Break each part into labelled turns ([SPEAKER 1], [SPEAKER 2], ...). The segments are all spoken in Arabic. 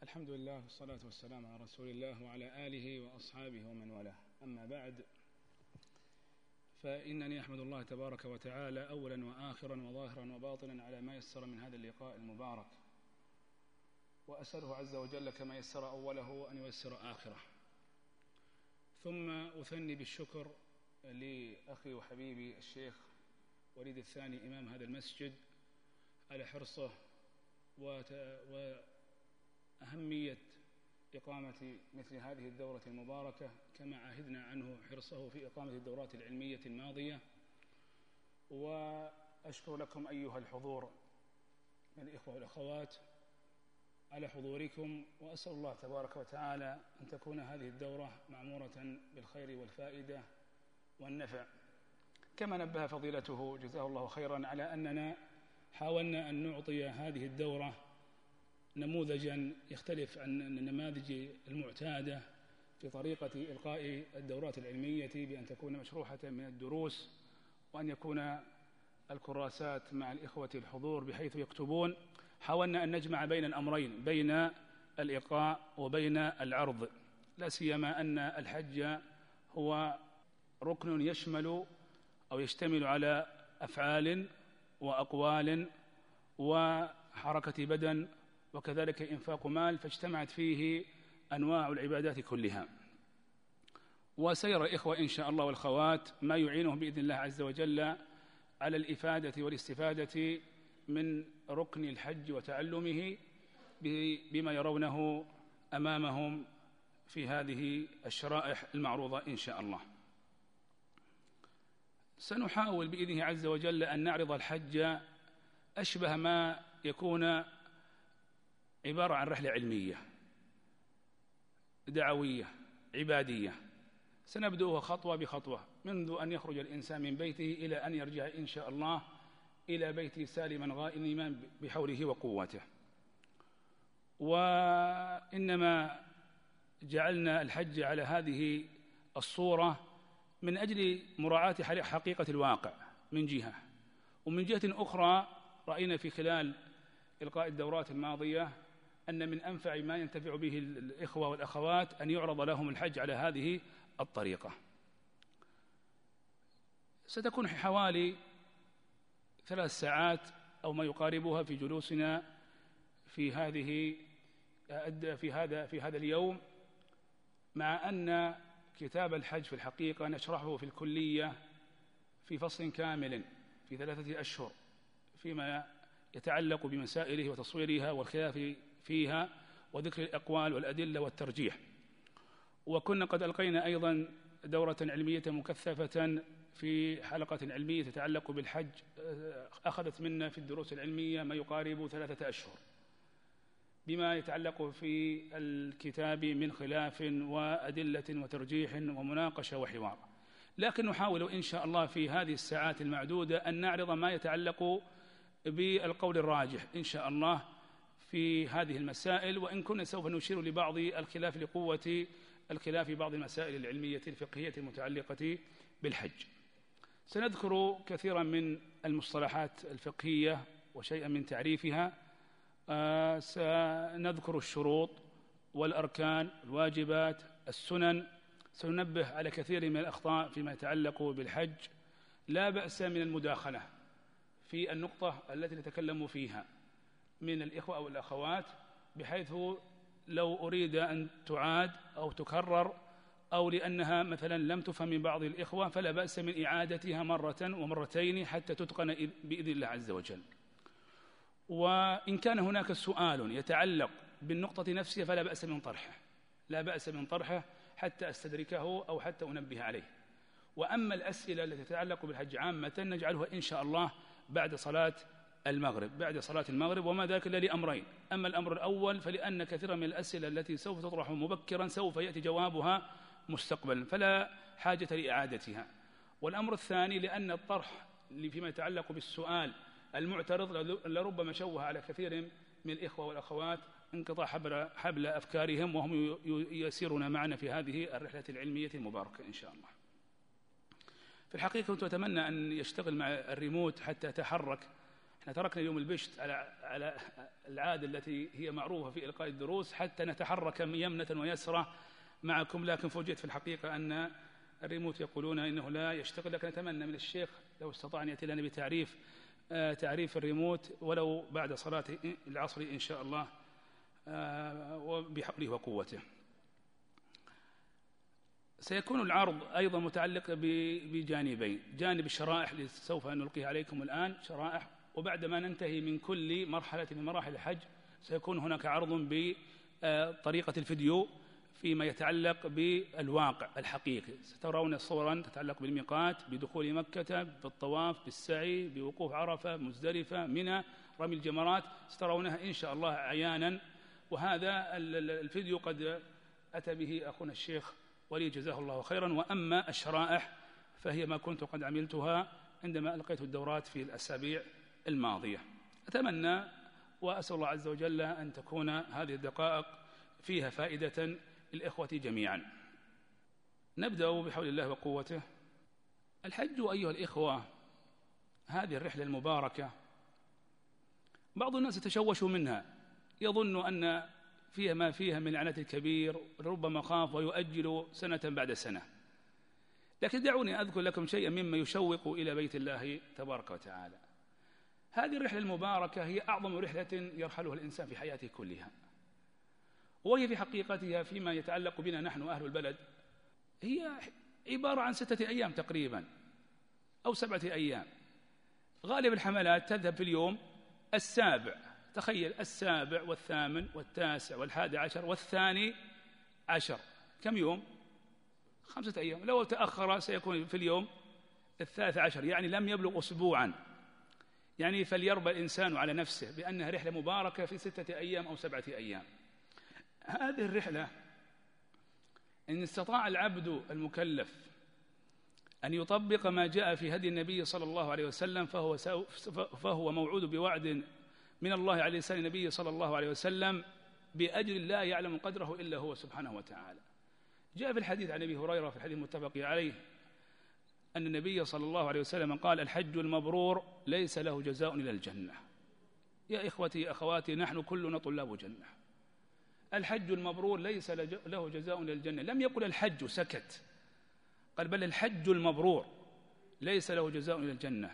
[SPEAKER 1] الحمد لله والصلاة والسلام على رسول الله وعلى آله وأصحابه ومن والاه. أما بعد، فإنني أحمد الله تبارك وتعالى أولا وآخرا وظاهرا وباطنا على ما يسر من هذا اللقاء المبارك، وأسأله عز وجل كما يسر أوله أن ييسر آخره. ثم أثني بالشكر لأخي وحبيبي الشيخ وليد الثاني إمام هذا المسجد على حرصه وأهمية إقامة مثل هذه الدورة المباركة، كما عهدنا عنه حرصه في إقامة الدورات العلمية الماضية. وأشكر لكم أيها الحضور من الإخوة والأخوات على حضوركم، وأسأل الله تبارك وتعالى أن تكون هذه الدورة معمورة بالخير والفائدة والنفع، كما نبه فضيلته جزاه الله خيرا على أننا حاولنا أن نعطي هذه الدورة نموذجا يختلف عن النماذج المعتادة في طريقة إلقاء الدورات العلمية، بأن تكون مشروحة من الدروس، وأن يكون الكراسات مع الإخوة الحضور بحيث يكتبون. حاولنا أن نجمع بين الأمرين، بين الإلقاء وبين العرض، لا سيما أن الحج هو ركن يشمل أو يشتمل على أفعال وأقوال وحركة بدن وكذلك إنفاق مال، فاجتمعت فيه أنواع العبادات كلها. وسيرى الإخوة إن شاء الله والأخوات ما يعينهم بإذن الله عز وجل على الإفادة والاستفادة من ركن الحج وتعلمه بما يرونه أمامهم في هذه الشرائح المعروضة إن شاء الله. سنحاول بإذنه عز وجل أن نعرض الحج أشبه ما يكون عبارة عن رحلة علمية دعوية عبادية، سنبدأها خطوة بخطوة منذ أن يخرج الإنسان من بيته إلى أن يرجع إن شاء الله إلى بيته سالما غانما بحوله وقوته. وإنما جعلنا الحج على هذه الصورة من أجل مراعاة حقيقة الواقع من جهة، ومن جهة أخرى رأينا في خلال إلقاء الدورات الماضية أن من أنفع ما ينتفع به الإخوة والأخوات أن يعرض لهم الحج على هذه الطريقة. ستكون حوالي 3 ساعات أو ما يقاربها في جلوسنا في هذا اليوم، مع أن كتاب الحج في الحقيقة نشرحه في الكلية في فصل كامل في 3 أشهر فيما يتعلق بمسائله وتصويرها والخلاف فيها وذكر الأقوال والأدلة والترجيح. وكنا قد ألقينا أيضا دورة علمية مكثفة في حلقة علمية تتعلق بالحج، أخذت منا في الدروس العلمية ما يقارب 3 أشهر بما يتعلق في الكتاب من خلاف وأدلة وترجيح ومناقشة وحوار. لكن نحاول إن شاء الله في هذه الساعات المعدودة أن نعرض ما يتعلق بالقول الراجح إن شاء الله في هذه المسائل، وإن كنا سوف نشير لبعض الخلاف لقوة الخلاف في بعض المسائل العلمية الفقهية المتعلقة بالحج. سنذكر كثيرا من المصطلحات الفقهية وشيئا من تعريفها، سنذكر الشروط والأركان الواجبات السنن، سننبه على كثير من الأخطاء فيما يتعلق بالحج. لا بأس من المداخلة في النقطة التي نتكلم فيها من الإخوة أو الأخوات، بحيث لو أريد أن تعاد أو تكرر أو لأنها مثلا لم تفهم من بعض الإخوة فلا بأس من إعادتها مرة ومرتين حتى تتقن بإذن الله عز وجل. وإن كان هناك سؤال يتعلق بالنقطة نفسها فلا بأس من طرحه، لا بأس من طرحه حتى أستدركه أو حتى أنبه عليه. وأما الأسئلة التي تتعلق بالحج عامة نجعلها إن شاء الله بعد صلاة المغرب، وما ذاك إلا لأمرين. أما الأمر الأول فلأن كثيرا من الأسئلة التي سوف تطرح مبكرا سوف يأتي جوابها مستقبلا فلا حاجة لإعادتها. والأمر الثاني لأن الطرح فيما يتعلق بالسؤال المعترض لربما شوه على كثير من الإخوة والأخوات انقطاع حبل أفكارهم، وهم يسيرون معنا في هذه الرحلة العلمية المباركة إن شاء الله. في الحقيقة كنت أتمنى أن يشتغل مع الريموت حتى أتحرك. احنا تركنا اليوم البشت على العادة التي هي معروفة في إلقاء الدروس حتى نتحرك يمنة ويسرة معكم، لكن فوجئت في الحقيقة أن الريموت يقولون إنه لا يشتغل. لكن أتمنى من الشيخ لو استطاع أن يأتي لنا تعريف الريموت ولو بعد صلاة العصر إن شاء الله وبحوله وقوته. سيكون العرض أيضا متعلق بجانبين: جانب الشرائح اللي سوف نلقيها عليكم الآن شرائح، وبعد ما ننتهي من كل مرحلة من مراحل الحج سيكون هناك عرض بطريقة الفيديو فيما يتعلق بالواقع الحقيقي. سترون صورا تتعلق بالميقات، بدخول مكة، بالطواف، بالسعي، بوقوف عرفة، مزدلفة، منى، رمي الجمرات، سترونها إن شاء الله عيانا. وهذا الفيديو قد أتى به أخونا الشيخ ولي جزاه الله خيرا. وأما الشرائح فهي ما كنت قد عملتها عندما ألقيت الدورات في الأسابيع الماضية. أتمنى وأسأل الله عز وجل أن تكون هذه الدقائق فيها فائدة للإخوة جميعا. نبدأ بحول الله وقوته. الحج أيها الإخوة هذه الرحلة المباركة بعض الناس يتشوشوا منها، يظن أن فيها ما فيها من العنت الكبير، ربما خاف ويؤجل سنة بعد سنة. لكن دعوني أذكر لكم شيئا مما يشوق إلى بيت الله تبارك وتعالى. هذه الرحلة المباركة هي أعظم رحلة يرحلها الإنسان في حياته كلها، وهي في حقيقتها فيما يتعلق بنا نحن أهل البلد هي عبارة عن 6 أيام تقريبا أو 7 أيام. غالب الحملات تذهب في اليوم 7، تخيل 7 و8 و9 و11 و12. كم يوم؟ 5 أيام. لو تأخر سيكون في اليوم 13، يعني لم يبلغ أسبوعا. يعني فليربى الإنسان على نفسه بأنها رحلة مباركة في 6 أيام أو 7 أيام. هذه الرحلة إن استطاع العبد المكلف أن يطبق ما جاء في هدي النبي صلى الله عليه وسلم فهو موعود بوعد من الله على لسان النبي صلى الله عليه وسلم بأجر لا يعلم قدره إلا هو سبحانه وتعالى. جاء في الحديث عن أبي هريرة في الحديث المتفق عليه أن النبي صلى الله عليه وسلم قال: الحج المبرور ليس له جزاء إلا الجنة. يا إخوتي أخواتي، نحن كلنا طلاب جنة. الحج المبرور ليس له جزاء إلا الجنة. لم يقل الحج سكت، قال بل الحج المبرور ليس له جزاء إلا الجنة.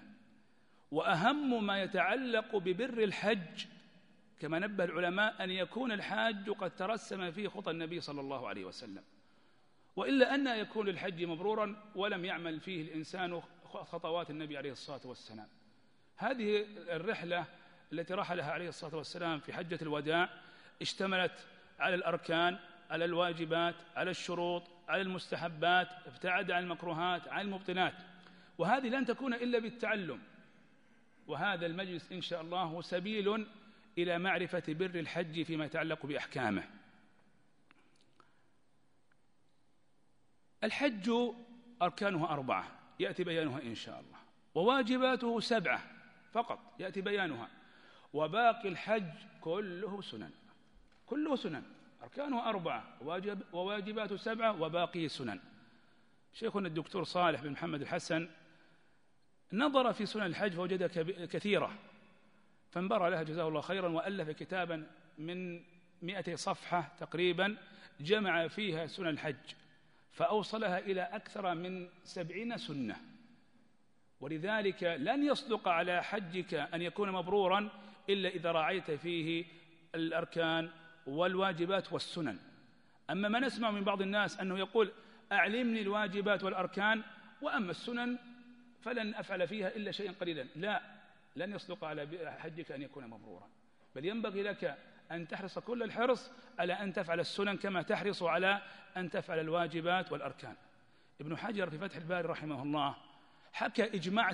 [SPEAKER 1] وأهم ما يتعلق ببر الحج كما نبه العلماء أن يكون الحاج قد ترسم فيه خطى النبي صلى الله عليه وسلم، وإلا أن يكون الحج مبرورا ولم يعمل فيه الإنسان خطوات النبي عليه الصلاة والسلام. هذه الرحلة التي رحلها عليه الصلاة والسلام في حجة الوداع اشتملت على الأركان، على الواجبات، على الشروط، على المستحبات، ابتعد عن المكروهات، عن المبطنات. وهذه لن تكون إلا بالتعلم، وهذا المجلس إن شاء الله هو سبيل إلى معرفة بر الحج فيما يتعلق بأحكامه. الحج أركانه 4 يأتي بيانها إن شاء الله، وواجباته 7 فقط يأتي بيانها، وباقي الحج كله سنن. كله سنن، أركانه 4 وواجباته 7 وباقي سنن. شيخنا الدكتور صالح بن محمد الحسن نظر في سنن الحج فوجدها كثيرة، فانبرى لها جزاه الله خيرا، وألف كتابا من 200 صفحة تقريبا جمع فيها سنن الحج، فأوصلها إلى أكثر من 70 سنة. ولذلك لن يصدق على حجك أن يكون مبرورا إلا إذا راعيت فيه الأركان والواجبات والسنن. أما ما نسمع من بعض الناس أنه يقول أعلمني الواجبات والأركان وأما السنن فلن أفعل فيها إلا شيئا قليلا، لا، لن يصدق على حجك أن يكون مبرورا، بل ينبغي لك أن تحرص كل الحرص على أن تفعل السنن كما تحرص على أن تفعل الواجبات والأركان. ابن حجر في فتح الباري رحمه الله حكى إجماع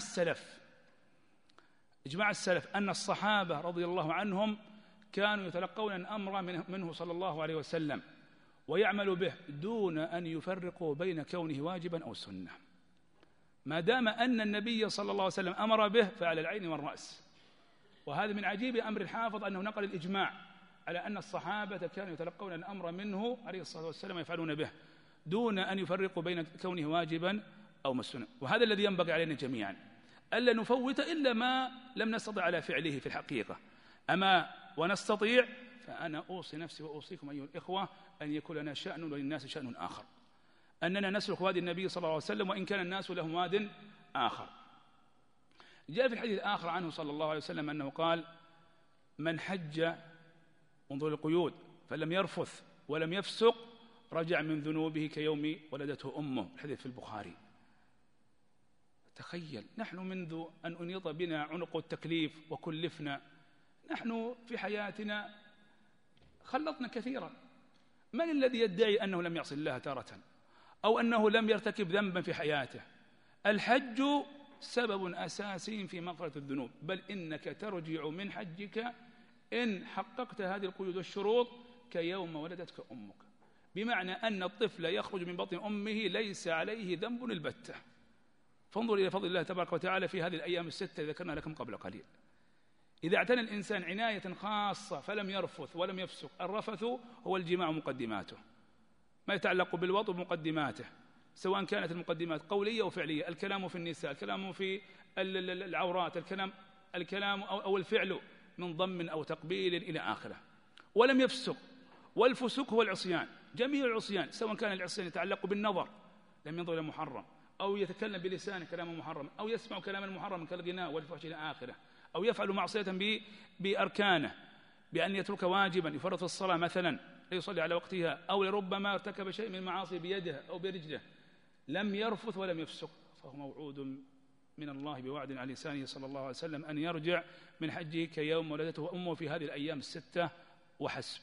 [SPEAKER 1] السلف أن الصحابة رضي الله عنهم كانوا يتلقون الأمر منه صلى الله عليه وسلم ويعملوا به دون أن يفرقوا بين كونه واجبا أو سنة، ما دام أن النبي صلى الله عليه وسلم أمر به فعلى العين والرأس. وهذا من عجيب أمر الحافظ أنه نقل الإجماع على أن الصحابة كانوا يتلقون الأمر منه عليه الصلاة والسلام ويفعلون به دون أن يفرقوا بين كونه واجبا أو مسنة. وهذا الذي ينبغي علينا جميعا ألا نفوت إلا ما لم نستطع على فعله في الحقيقة. أما ونستطيع فأنا أوصي نفسي وأوصيكم أيها الإخوة أن يكون لنا شأن وللناس شأن آخر، أننا نسلك وادي النبي صلى الله عليه وسلم وإن كان الناس لهم واد آخر. جاء في الحديث الآخر عنه صلى الله عليه وسلم أنه قال: من حج، انظر القيود، فلم يرفث ولم يفسق رجع من ذنوبه كيوم ولدته أمه. الحديث في البخاري. تخيل، نحن منذ أن أنيط بنا عنق التكليف وكلفنا، نحن في حياتنا خلطنا كثيرا. من الذي يدعي أنه لم يعصي الله تارة أو أنه لم يرتكب ذنبا في حياته؟ الحج سبب أساسي في مغفرة الذنوب، بل إنك ترجع من حجك إن حققت هذه القيود والشروط كيوم ولدتك أمك، بمعنى أن الطفل يخرج من بطن أمه ليس عليه ذنب البتة. فانظر إلى فضل الله تبارك وتعالى في هذه الأيام الستة ذكرنا لكم قبل قليل. إذا اعتنى الإنسان عناية خاصة فلم يرفث ولم يفسق، الرفث هو الجماع مقدماته، ما يتعلق بالوطء مقدماته، سواء كانت المقدمات قولية أو فعلية، الكلام في النساء، الكلام في العورات، الكلام أو الفعل من ضم أو تقبيل إلى آخره. ولم يفسق، والفسوق هو العصيان، جميع العصيان، سواء كان العصيان يتعلق بالنظر لم ينظر إلى محرم، أو يتكلم بلسانه كلاما محرم، أو يسمع كلاما محرما كالغناء والفحش إلى آخره، أو يفعل معصية بأركانه، بأن يترك واجبا، يفرط في الصلاة مثلا لا يصلي على وقتها، أو لربما ارتكب شيء من المعاصي بيده أو برجله، لم يرفث ولم يفسق، فهو موعود من الله بوعد على لسانه صلى الله عليه وسلم أن يرجع من حجه كيوم ولدته أمه في هذه الأيام الستة وحسب.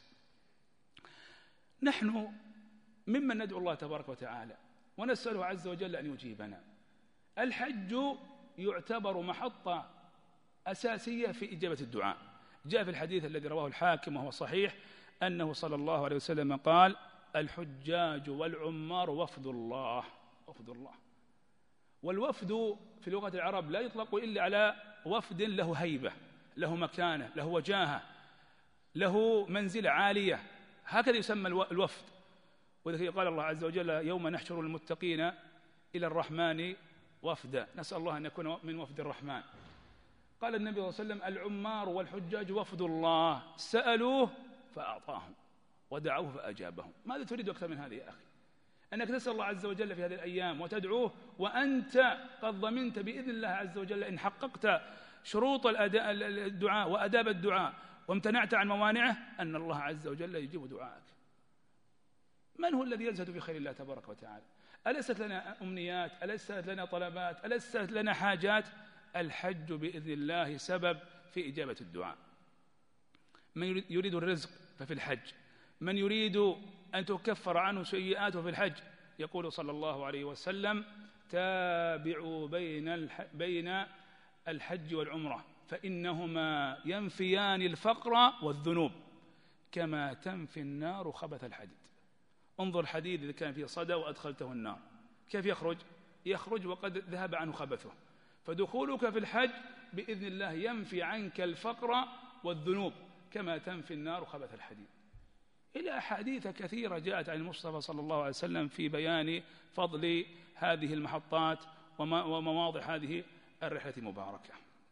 [SPEAKER 1] نحن ممن ندعو الله تبارك وتعالى ونسأله عز وجل أن يجيبنا. الحج يعتبر محطة أساسية في إجابة الدعاء. جاء في الحديث الذي رواه الحاكم وهو صحيح أنه صلى الله عليه وسلم قال: الحجاج والعمار وفد الله. وفد الله. والوفد في لغة العرب لا يطلق إلا على وفد له هيبة، له مكانة، له وجاهة، له منزلة عالية، هكذا يسمى الوفد. وذلك قال الله عز وجل: يوم نحشر المتقين إلى الرحمن وفدا. نسأل الله أن نكون من وفد الرحمن. قال النبي صلى الله عليه وسلم: العمار والحجاج وفد الله، سألوه فأعطاهم ودعوه فأجابهم. ماذا تريد أكثر من هذا يا أخي؟ أنك تسأل الله عز وجل في هذه الأيام وتدعوه وأنت قد ضمنت بإذن الله عز وجل إن حققت شروط الدعاء وأداب الدعاء وامتنعت عن موانعه أن الله عز وجل يجيب دعاءك. من هو الذي يزهد في خير الله تبارك وتعالى؟ أليست لنا أمنيات؟ أليست لنا طلبات؟ أليست لنا حاجات؟ الحج بإذن الله سبب في إجابة الدعاء. من يريد الرزق ففي الحج، من يريد أن تكفر عنه سيئاته في الحج. يقول صلى الله عليه وسلم: تابعوا بين الحج والعمرة فإنهما ينفيان الفقر والذنوب كما تنفي النار خبث الحديد. انظر الحديد إذا كان فيه صدى وأدخلته النار كيف يخرج؟ يخرج وقد ذهب عنه خبثه. فدخولك في الحج بإذن الله ينفي عنك الفقر والذنوب كما تنفي النار خبث الحديد. إلى أحاديث كثيرة جاءت عن المصطفى صلى الله عليه وسلم في بيان فضل هذه المحطات ومواضع هذه الرحلة المباركة.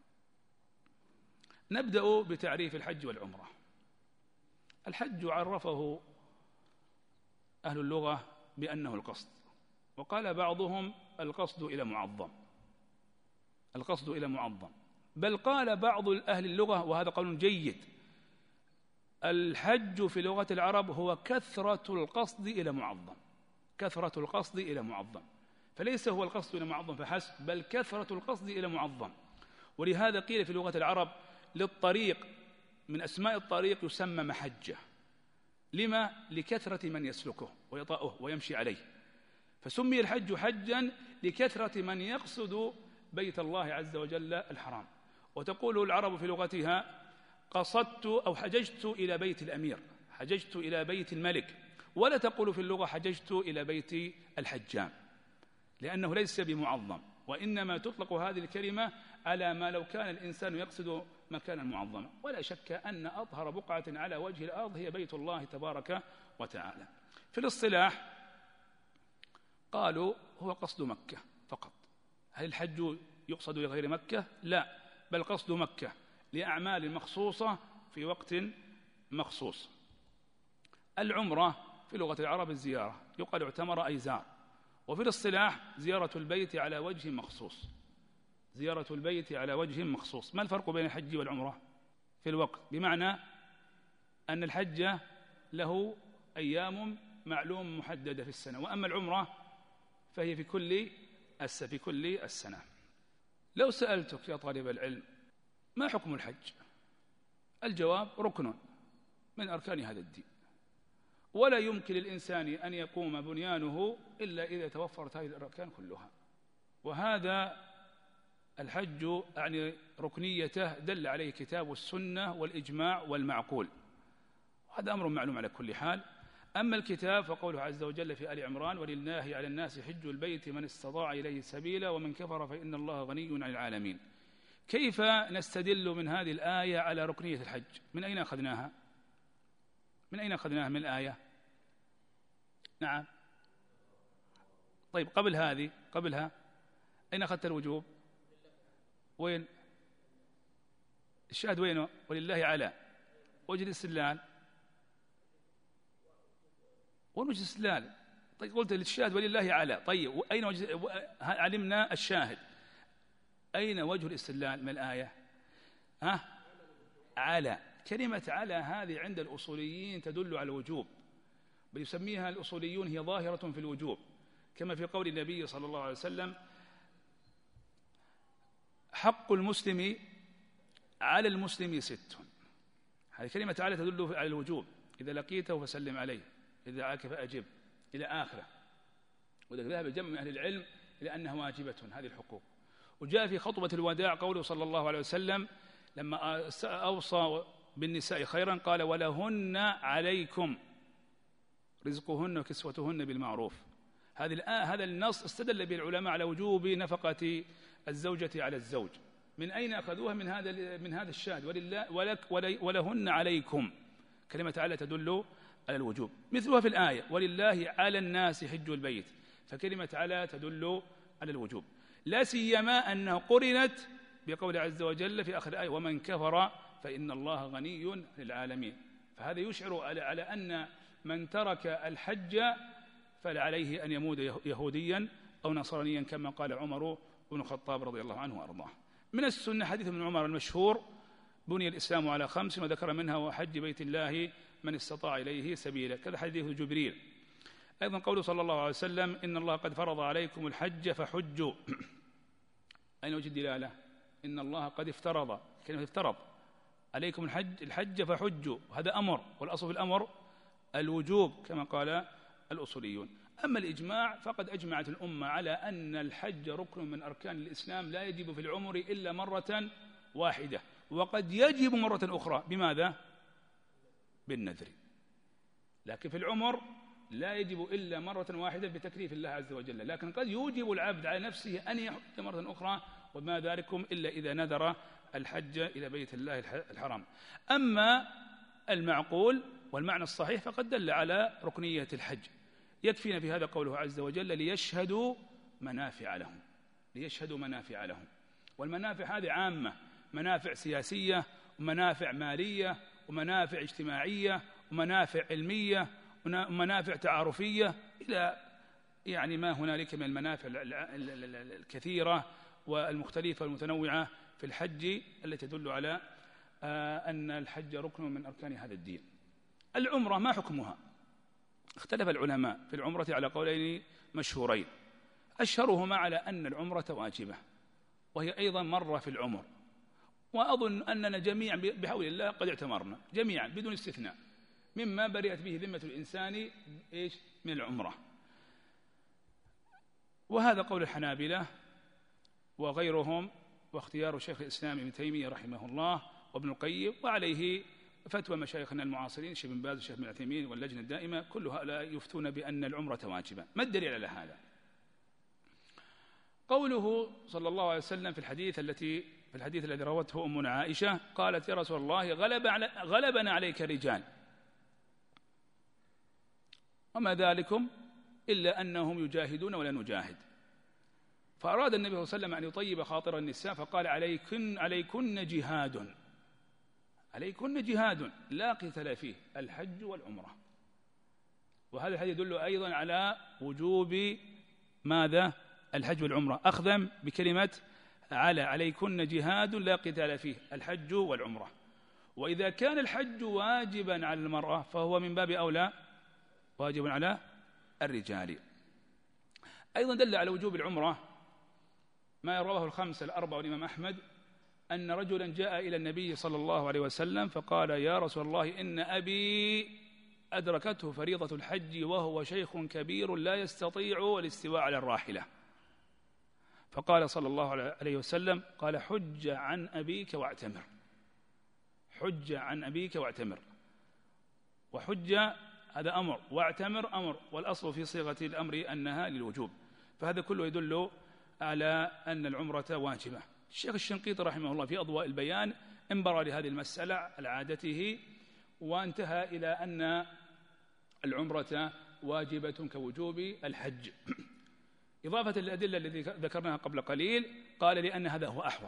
[SPEAKER 1] نبدأ بتعريف الحج والعمرة. الحج عرفه أهل اللغة بأنه القصد، وقال بعضهم القصد إلى معظم، القصد إلى معظم، بل قال بعض أهل اللغة وهذا قول جيد: الحج في لغة العرب هو كثرة القصد إلى معظم، كثرة القصد إلى معظم، فليس هو القصد إلى معظم فحسب، بل كثرة القصد إلى معظم. ولهذا قيل في لغة العرب للطريق من أسماء الطريق يسمى محجة. لما؟ لكثرة من يسلكه ويطأه ويمشي عليه، فسمي الحج حجا لكثرة من يقصد بيت الله عز وجل الحرام. وتقول العرب في لغتها: قصدت أو حججت إلى بيت الأمير، حججت إلى بيت الملك، ولا تقول في اللغة حججت إلى بيت الحجام، لأنه ليس بمعظم، وإنما تطلق هذه الكلمة على ما لو كان الإنسان يقصد مكانا معظما. ولا شك أن أطهر بقعة على وجه الأرض هي بيت الله تبارك وتعالى. في الاصطلاح قالوا هو قصد مكة فقط. هل الحج يقصد لغير مكة؟ لا، بل قصد مكة لأعمال مخصوصة في وقت مخصوص. العمرة في لغة العرب الزيارة، يقال اعتمر أي زار، وفي الاصطلاح زيارة البيت على وجه مخصوص، زيارة البيت على وجه مخصوص. ما الفرق بين الحج والعمرة في الوقت؟ بمعنى أن الحج له أيام معلوم محددة في السنة، وأما العمرة فهي في كل السنة. لو سألتك يا طالب العلم ما حكم الحج؟ الجواب ركن من أركان هذا الدين، ولا يمكن للإنسان أن يقوم بنيانه إلا إذا توفرت هذه الأركان كلها. وهذا الحج يعني ركنيته دل عليه كتاب السنة والإجماع والمعقول، وهذا أمر معلوم على كل حال. أما الكتاب فقوله عز وجل في آل عمران: ولله على الناس حج البيت من استطاع إليه سبيلا ومن كفر فإن الله غني عن العالمين. كيف نستدل من هذه الآية على ركنية الحج؟ من أين أخذناها؟ من الآية؟ نعم. طيب قبلها أين أخذت الوجوب؟ وين الشاهد؟ وينه؟ ولله على وجه الاستدلال. وين وجه الاستدلال؟ طيب قلت للشاهد ولله على، طيب أين وجه؟ علمنا الشاهد، أين وجه الاستدلال من الآية؟ على. كلمة على هذه عند الأصوليين تدل على الوجوب، بل يسميها الأصوليون هي ظاهرة في الوجوب، كما في قول النبي صلى الله عليه وسلم: حق المسلم على المسلم 6. هذه كلمة على تدل على الوجوب: إذا لقيته فسلم عليه، إذا دعاك فأجب، إلى آخره. وذلك ذهب الجمع من أهل العلم إلى أنها واجبة هذه الحقوق. وجاء في خطبة الوداع قوله صلى الله عليه وسلم لما أوصى بالنساء خيرا قال: ولهن عليكم رزقهن وكسوتهن بالمعروف. هذا النص استدل به العلماء على وجوب نفقة الزوجة على الزوج. من أين أخذوها؟ من هذا الشاهد: ولهن عليكم. كلمة على تدل على الوجوب. مثلها في الآية: ولله على الناس حج البيت، فكلمة على تدل على الوجوب، لا سيما أنها قرنت بقول عز وجل في آخر الآية: ومن كفر فإن الله غني عن العالمين. فهذا يشعر على أن من ترك الحج فعليه أن يموت يهوديا أو نصرانيا، كما قال عمر بن الخطاب رضي الله عنه وأرضاه. من السنة حديث ابن عمر المشهور: بني الإسلام على 5 وذكر منها وحج بيت الله من استطاع إليه سبيلا. كذا حديث جبريل. أيضا قوله صلى الله عليه وسلم: إن الله قد فرض عليكم الحج فحجوا. أين وجه الدلالة؟ إن الله قد افترض، كلمة افترض، عليكم الحج فحجوا، وهذا أمر، والأصل في الأمر الوجوب كما قال الأصوليون. أما الإجماع فقد أجمعت الأمة على أن الحج ركن من أركان الإسلام لا يجب في العمر إلا مرة واحدة، وقد يجب مرة أخرى. بماذا؟ بالنذر. لكن في العمر لا يجب إلا مرة واحدة بتكليف الله عز وجل، لكن قد يوجب العبد على نفسه أن يحج مرة أخرى، وما ذلكم إلا إذا نذر الحج إلى بيت الله الحرام. أما المعقول والمعنى الصحيح فقد دل على ركنية الحج. يكفينا في هذا قوله عز وجل: ليشهدوا منافع لهم. ليشهدوا منافع لهم، والمنافع هذه عامة: منافع سياسية، ومنافع مالية، ومنافع اجتماعية، ومنافع علمية، ومنافع تعارفية، إلى يعني ما هنالك من المنافع الكثيرة والمختلفة والمتنوعة في الحج التي تدل على أن الحج ركن من أركان هذا الدين. العمرة ما حكمها؟ اختلف العلماء في العمرة على قولين مشهورين، أشهرهما على أن العمرة واجبة، وهي أيضا مرة في العمر، وأظن أننا جميعا بحول الله قد اعتمرنا جميعا بدون استثناء مما برئت به ذمة الإنسان من العمرة. وهذا قول الحنابلة وغيرهم، واختيار شيخ الإسلام ابن تيمية رحمه الله وابن القيم، وعليه فتوى مشايخنا المعاصرين الشيخ بن باز والشيخ بن عثيمين واللجنة الدائمة، كل هؤلاء يفتون بأن العمرة واجبة. ما الدليل على هذا؟ قوله صلى الله عليه وسلم في الحديث الذي روته أمنا عائشة، قالت: يا رسول الله غلبنا عليك رجال، وما ذلكم إلا أنهم يجاهدون ولا نجاهد. فأراد النبي صلى الله عليه وسلم أن يطيب خاطر النساء فقال عليكن جهاد لا قتال فيه الحج والعمرة. وهذا الحديث يدل أيضا على وجوب ماذا؟ الحج والعمرة، أخذا بكلمة عليكن جهاد لا قتال فيه الحج والعمرة. وإذا كان الحج واجبا على المرأة فهو من باب أولى واجب على الرجال. أيضا دل على وجوب العمرة ما رواه الخمسة الأربعة والإمام أحمد أن رجلا جاء إلى النبي صلى الله عليه وسلم فقال يا رسول الله إن أبي أدركته فريضة الحج وهو شيخ كبير لا يستطيع الاستواء على الراحلة. فقال صلى الله عليه وسلم قال حج عن أبيك واعتمر، حج عن أبيك واعتمر. وحج هذا أمر واعتمر أمر، والأصل في صيغة الأمر أنها للوجوب، فهذا كله يدل على أن العمرة واجبة. الشيخ الشنقيطي رحمه الله في أضواء البيان انبر لهذه المسألة على عادته وانتهى إلى أن العمرة واجبة كوجوب الحج، إضافة الأدلة التي ذكرناها قبل قليل. قال لأن هذا هو أحوط،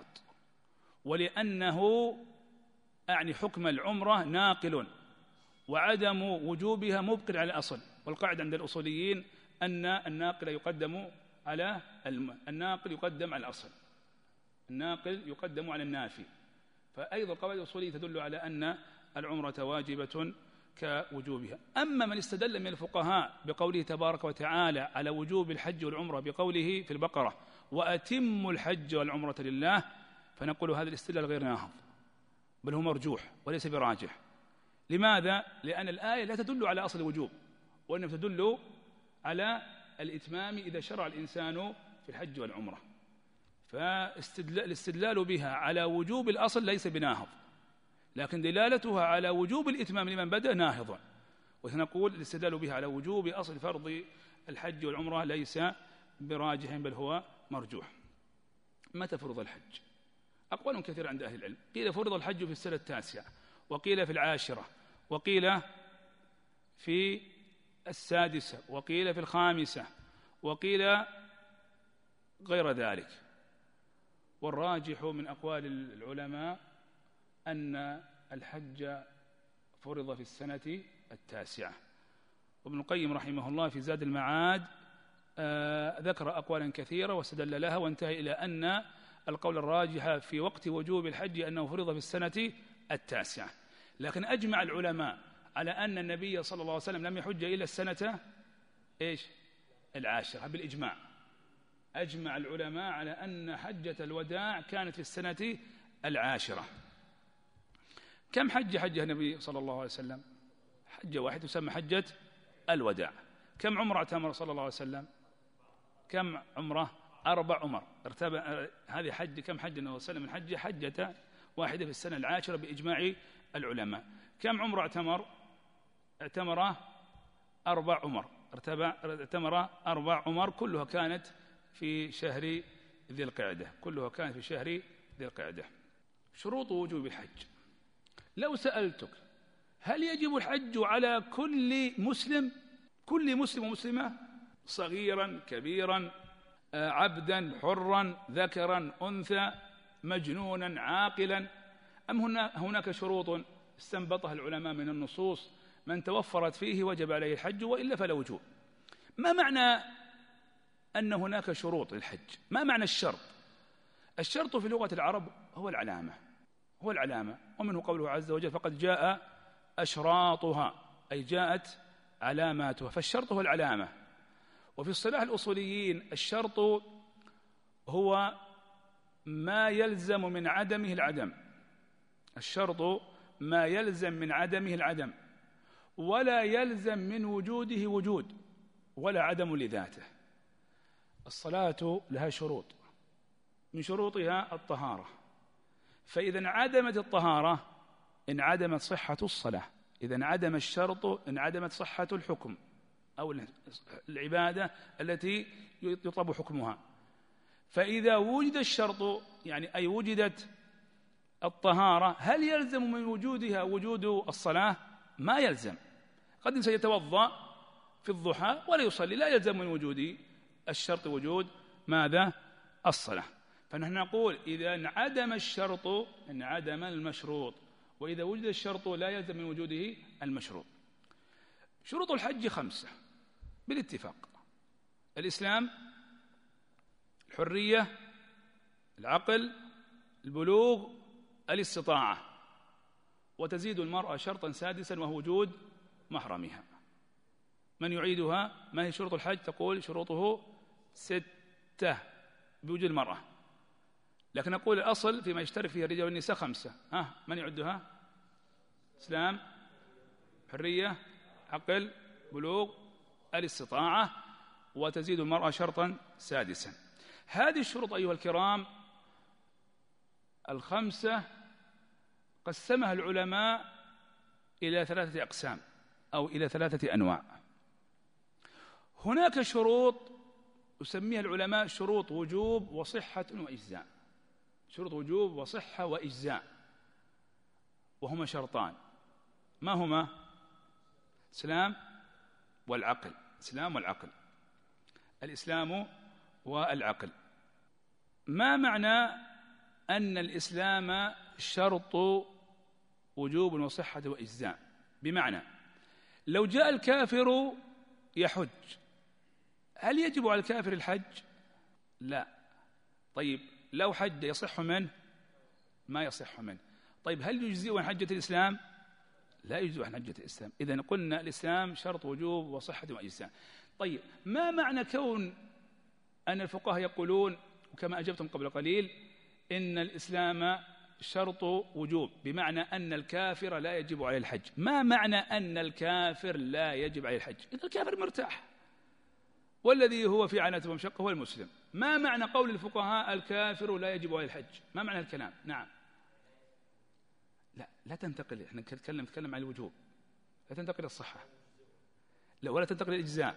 [SPEAKER 1] ولأنه أعني حكم العمرة ناقل وعدم وجوبها مبقٍ على الأصل. والقاعدة عند الأصوليين أن الناقل يقدم على الناقل يقدم على الأصل، الناقل يقدم على النافي. فأيضا القواعد الأصولية تدل على أن العمرة واجبة كوجوبها. أما من استدل من الفقهاء بقوله تبارك وتعالى على وجوب الحج والعمرة بقوله في البقرة وأتموا الحج والعمرة لله، فنقول هذا الاستدلال غير ناهض، بل هو مرجوح وليس براجح. لماذا؟ لأن الآية لا تدل على أصل الوجوب، وإنما تدل على الإتمام إذا شرع الإنسان في الحج والعمرة، فالاستدلال بها على وجوب الأصل ليس بناهض، لكن دلالتها على وجوب الإتمام لمن بدأ ناهضا. ونقول الاستدلال بها على وجوب أصل فرض الحج والعمرة ليس براجح بل هو مرجوح. متى فرض الحج؟ أقوال كثيرة عند أهل العلم، قيل فرض الحج في السنة 9، وقيل في 10، وقيل في 6، وقيل في 5، وقيل غير ذلك. والراجح من أقوال العلماء أن الحج فرض في السنة 9. وابن القيم رحمه الله في زاد المعاد ذكر أقوالا كثيرة واستدل لها، وانتهى إلى أن القول الراجح في وقت وجوب الحج أنه فرض في السنة 9. لكن أجمع العلماء على أن النبي صلى الله عليه وسلم لم يحج إلا السنة 10 بالإجماع. أجمع العلماء على أن حجة الوداع كانت في السنة 10. كم حج النبي صلى الله عليه وسلم؟ حجة واحدة تسمى حجة الوداع. كم عمره اعتمر صلى الله عليه وسلم؟ كم عمره؟ 4 عمر. هذه حج. كم حج النبي صلى الله عليه وسلم؟ حجة واحدة في السنة 10 بإجماع العلماء. كم عمره اعتمر 4 عمر. اعتمر 4 عمر، كلها كانت في شهر ذي القعدة، كلها كانت في شهر ذي القعدة. شروط وجوب الحج، لو سألتك هل يجب الحج على كل مسلم ومسلمة، صغيرا كبيرا، عبدا حرا ذكرا أنثى، مجنونا عاقلا، أم هناك شروط استنبطها العلماء من النصوص من توفرت فيه وجب عليه الحج وإلا فلا وجوب؟ ما معنى أن هناك شروط للحج؟ ما معنى الشرط؟ الشرط في لغة العرب هو العلامة، ومنه قوله عز وجل فقد جاء أشراطها، أي جاءت علاماتها، فالشرط هو العلامة. وفي اصطلاح الأصوليين الشرط هو ما يلزم من عدمه العدم، الشرط ما يلزم من عدمه العدم، ولا يلزم من وجوده وجود، ولا عدم لذاته. الصلاة لها شروط، من شروطها الطهارة، فإذا انعدمت الطهارة انعدمت صحة الصلاة، إذا انعدم الشرط انعدمت صحة الحكم أو العبادة التي يطلب حكمها. فإذا وجد الشرط يعني أي وجدت الطهارة، هل يلزم من وجودها وجود الصلاة؟ ما يلزم. قد إنسان يتوضأ في الضحى ولا يصلي، لا يلزم من وجود الشرط وجود ماذا؟ الصلاة. فنحن نقول إذا انعدم الشرط انعدم المشروط، وإذا وجد الشرط لا يلزم من وجوده المشروط. شروط الحج 5 بالاتفاق: الإسلام، الحرية، العقل، البلوغ، الاستطاعة، وتزيد المرأة شرطا سادسا وهو وجود محرمها. من يعيدها؟ ما هي شروط الحج؟ تقول شروطه 6 بوجود المرأة، لكن نقول الأصل فيما يشترك فيه الرجال والنساء 5. من يعدها؟ إسلام، حرية، عقل، بلوغ، الاستطاعة، وتزيد المرأة شرطا سادسا. هذه الشروط أيها الكرام 5 قسمها العلماء إلى 3 أقسام أو إلى 3 أنواع. هناك شروط يسميها العلماء شروط وجوب وصحة وإجزاء. شروط وجوب وصحة وإجزاء، وهما شرطان. ما هما؟ الإسلام والعقل. الإسلام والعقل. الإسلام والعقل. ما معنى أن الإسلام شرط وجوب وصحة وإجزاء؟ بمعنى لو جاء الكافر يحج، هل يجب على الكافر الحج؟ لا. طيب لو حج يصح منه؟ ما يصح منه. طيب هل يجزئ عن حجة الإسلام؟ لا يجزئ عن حجة الإسلام. إذن قلنا الإسلام شرط وجوب وصحة وإجزاء. طيب ما معنى كون أن الفقهاء يقولون وكما أجبتم قبل قليل إن الإسلام شرط وجوب، بمعنى أن الكافر لا يجب عليه الحج؟ ما معنى أن الكافر لا يجب عليه الحج؟ إذا الكافر مرتاح والذي هو في عنة ومشقة هو المسلم. ما معنى قول الفقهاء الكافر لا يجب عليه الحج؟ ما معنى الكلام؟ نعم. لا تنتقل، احنا نتكلم عن الوجوب، لا تنتقل الصحة، لا ولا تنتقل الإجزاء.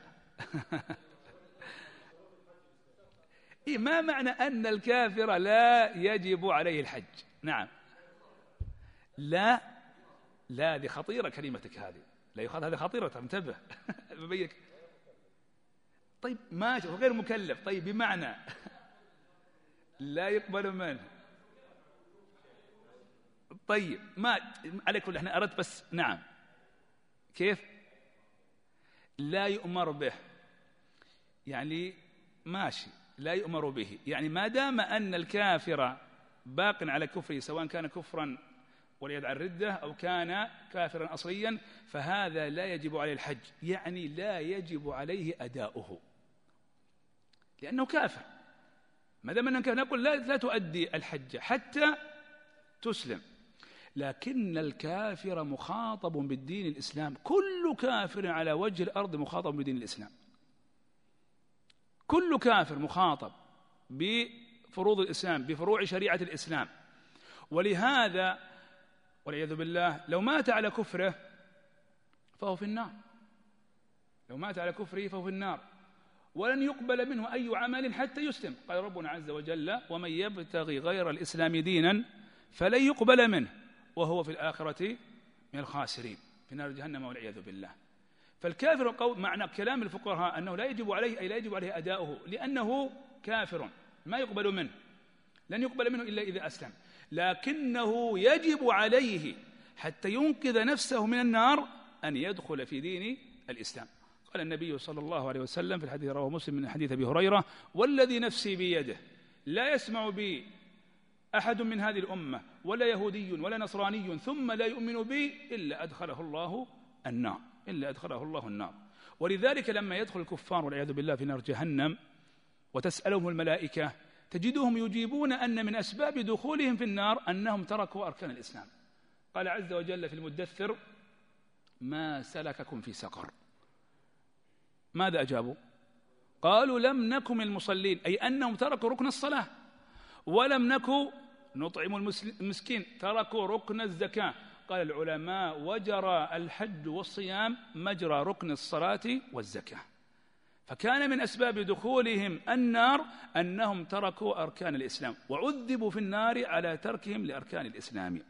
[SPEAKER 1] ما معنى أن الكافر لا يجب عليه الحج؟ نعم. لا دي خطيرة كلمتك هذه، لا يخاطب، هذه خطيرة، انتبه. طيب ماشي، هو غير مكلف. طيب بمعنى لا يقبل منه. طيب ما عليك، احنا أردت بس. نعم. كيف؟ لا يؤمر به، يعني ماشي، لا يؤمر به، يعني ما دام أن الكافر باق على كفره، سواء كان كفرا والعياذ عن الردة أو كان كافرا أصليا، فهذا لا يجب عليه الحج، يعني لا يجب عليه أداؤه لأنه كافر. ما دام أنك نقول لا تؤدي الحج حتى تسلم. لكن الكافر مخاطب بالدين الإسلام، كل كافر على وجه الأرض مخاطب بدين الإسلام، كل كافر مخاطب بفروض الإسلام، بفروع شريعة الإسلام. ولهذا والعياذ بالله لو مات على كفره فهو في النار، لو مات على كفره فهو في النار، ولن يقبل منه أي عمل حتى يسلم. قال ربنا عز وجل: ومن يبتغي غير الإسلام دينا فلن يقبل منه وهو في الآخرة من الخاسرين في نار جهنم والعياذ بالله. فالكافر معنى كلام الفقهاء أنه لا يجب عليه، أي لا يجب عليه أداؤه، لأنه كافر ما يقبل منه، لن يقبل منه إلا إذا أسلم. لكنه يجب عليه حتى ينقذ نفسه من النار أن يدخل في دين الإسلام. قال النبي صلى الله عليه وسلم في الحديث رواه مسلم من حديث أبي هريرة: والذي نفسي بيده لا يسمع بي أحد من هذه الأمة ولا يهودي ولا نصراني ثم لا يؤمن بي إلا أدخله الله النار، إلا أدخله الله النار. ولذلك لما يدخل الكفار والعياذ بالله في نار جهنم وتسألهم الملائكة تجدهم يجيبون أن من أسباب دخولهم في النار أنهم تركوا أركان الإسلام. قال عز وجل في المدثر: ما سلككم في سقر؟ ماذا أجابوا؟ قالوا: لم نكن من المصلين، أي أنهم تركوا ركن الصلاة. ولم نكن نطعم المسكين، تركوا ركن الزكاة. قال العلماء: وجرى الحج والصيام مجرى ركن الصلاة والزكاة. فكان من أسباب دخولهم النار أنهم تركوا أركان الإسلام، وعذبوا في النار على تركهم لأركان الإسلام.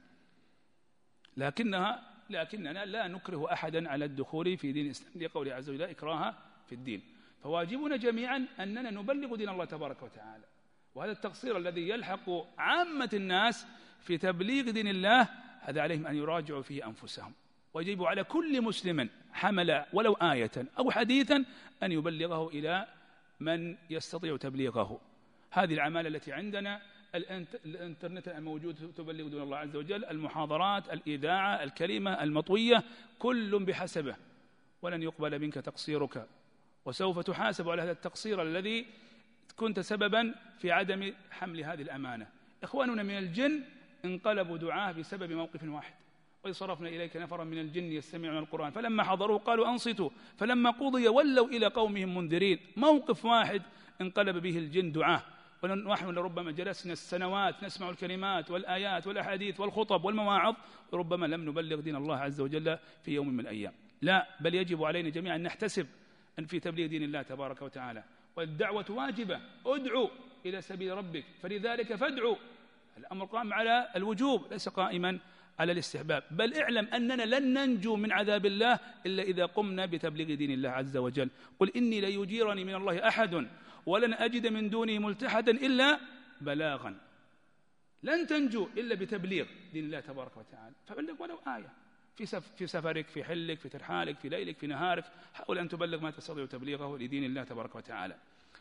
[SPEAKER 1] لكننا لا نكره أحدا على الدخول في دين الإسلام، لقوله عز وجل: إكراها في الدين. فواجبنا جميعا أننا نبلغ دين الله تبارك وتعالى، وهذا التقصير الذي يلحق عامة الناس في تبليغ دين الله هذا عليهم أن يراجعوا فيه أنفسهم، ويجب على كل مسلم حمل ولو آية أو حديثا أن يبلغه إلى من يستطيع تبليغه. هذه العمالة التي عندنا، الإنترنت الموجود تبلغ دون الله عز وجل، المحاضرات، الإذاعة، الكلمة المطوية، كل بحسبه، ولن يقبل منك تقصيرك، وسوف تحاسب على هذا التقصير الذي كنت سببا في عدم حمل هذه الأمانة. إخواننا من الجن انقلبوا دعاة بسبب موقف واحد: وإذ صرفنا إليك نفرا من الجن يستمعون القرآن فلما حضروه قالوا أنصتوا فلما قضي ولوا إلى قومهم منذرين. موقف واحد انقلب به الجن دعاة، ونحن لربما جلسنا السنوات نسمع الكلمات والآيات والأحاديث والخطب والمواعظ، وربما لم نبلغ دين الله عز وجل في يوم من الأيام. لا، بل يجب علينا جميعا أن نحتسب أن في تبليغ دين الله تبارك وتعالى، والدعوة واجبة. ادعو إلى سبيل ربك فلذلك فادعو. الأمر قائم على الوجوب ليس قائما على الاستحباب. بل اعلم أننا لن ننجو من عذاب الله إلا إذا قمنا بتبليغ دين الله عز وجل. قل إني لن يجيرني من الله أحد ولن أجد من دونه ملتحدا إلا بلاغا. لن تنجو إلا بتبليغ دين الله تبارك وتعالى، فبلغ ولو آية في سفرك، في حلك، في ترحالك، في ليلك، في نهارك، حاول أن تبلغ ما تستطيع تبليغه لدين الله تبارك وتعالى.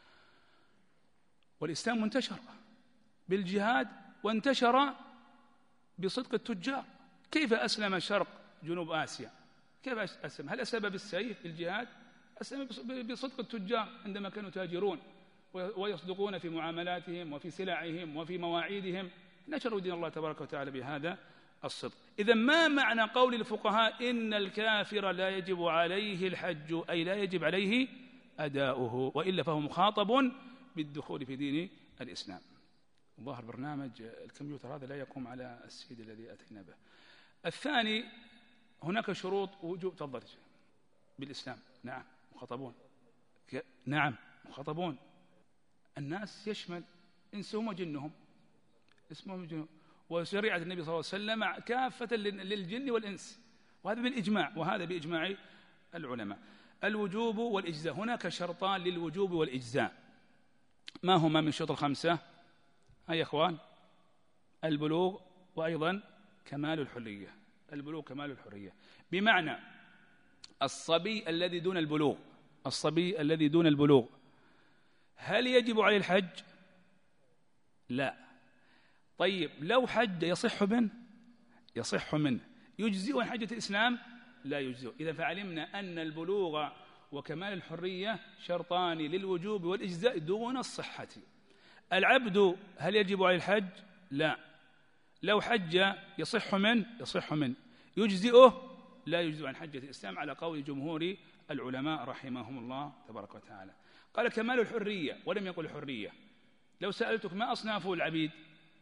[SPEAKER 1] والإسلام منتشر بالجهاد وانتشر بصدق التجار. كيف أسلم شرق جنوب آسيا؟ كيف أسلم؟ هل أسلم بالسيف بالجهاد؟ أسلم بصدق التجار عندما كانوا تاجرون ويصدقون في معاملاتهم وفي سلعهم وفي مواعيدهم، نشروا دين الله تبارك وتعالى بهذا الصدق. إذا ما معنى قول الفقهاء إن الكافر لا يجب عليه الحج، أي لا يجب عليه أداؤه، وإلا فهو مخاطب بالدخول في دين الإسلام. ظاهر برنامج الكمبيوتر هذا لا يقوم على السيد الذي أتينا به. الثاني، هناك شروط وجوب. تفضل. بالإسلام نعم مخاطبون، نعم مخاطبون. الناس يشمل إنسهم وجنهم، اسمهم جنهم، وشريعة النبي صلى الله عليه وسلم كافة للجن والإنس، وهذا بالإجماع، وهذا بإجماع العلماء. الوجوب والإجزاء، هناك شرطان للوجوب والإجزاء. ما هما من شروط الخمسة؟ يا إخوان: البلوغ، وأيضا كمال الحرية. البلوغ كمال الحرية، بمعنى الصبي الذي دون البلوغ، الصبي الذي دون البلوغ هل يجب عليه الحج؟ لا. طيب لو حج يصح منه؟ يصح منه. يجزئ عن حجة الإسلام؟ لا يجزئ. إذا فعلمنا أن البلوغ وكمال الحرية شرطان للوجوب والإجزاء دون الصحة. العبد هل يجب عليه الحج؟ لا. لو حج يصح منه؟ يصح منه. يجزئه؟ لا يجزئ عن حجة الإسلام على قول جمهور العلماء رحمهم الله تبارك وتعالى. قال كمال الحرية ولم يقل الحرية. لو سألتك ما أصناف العبيد؟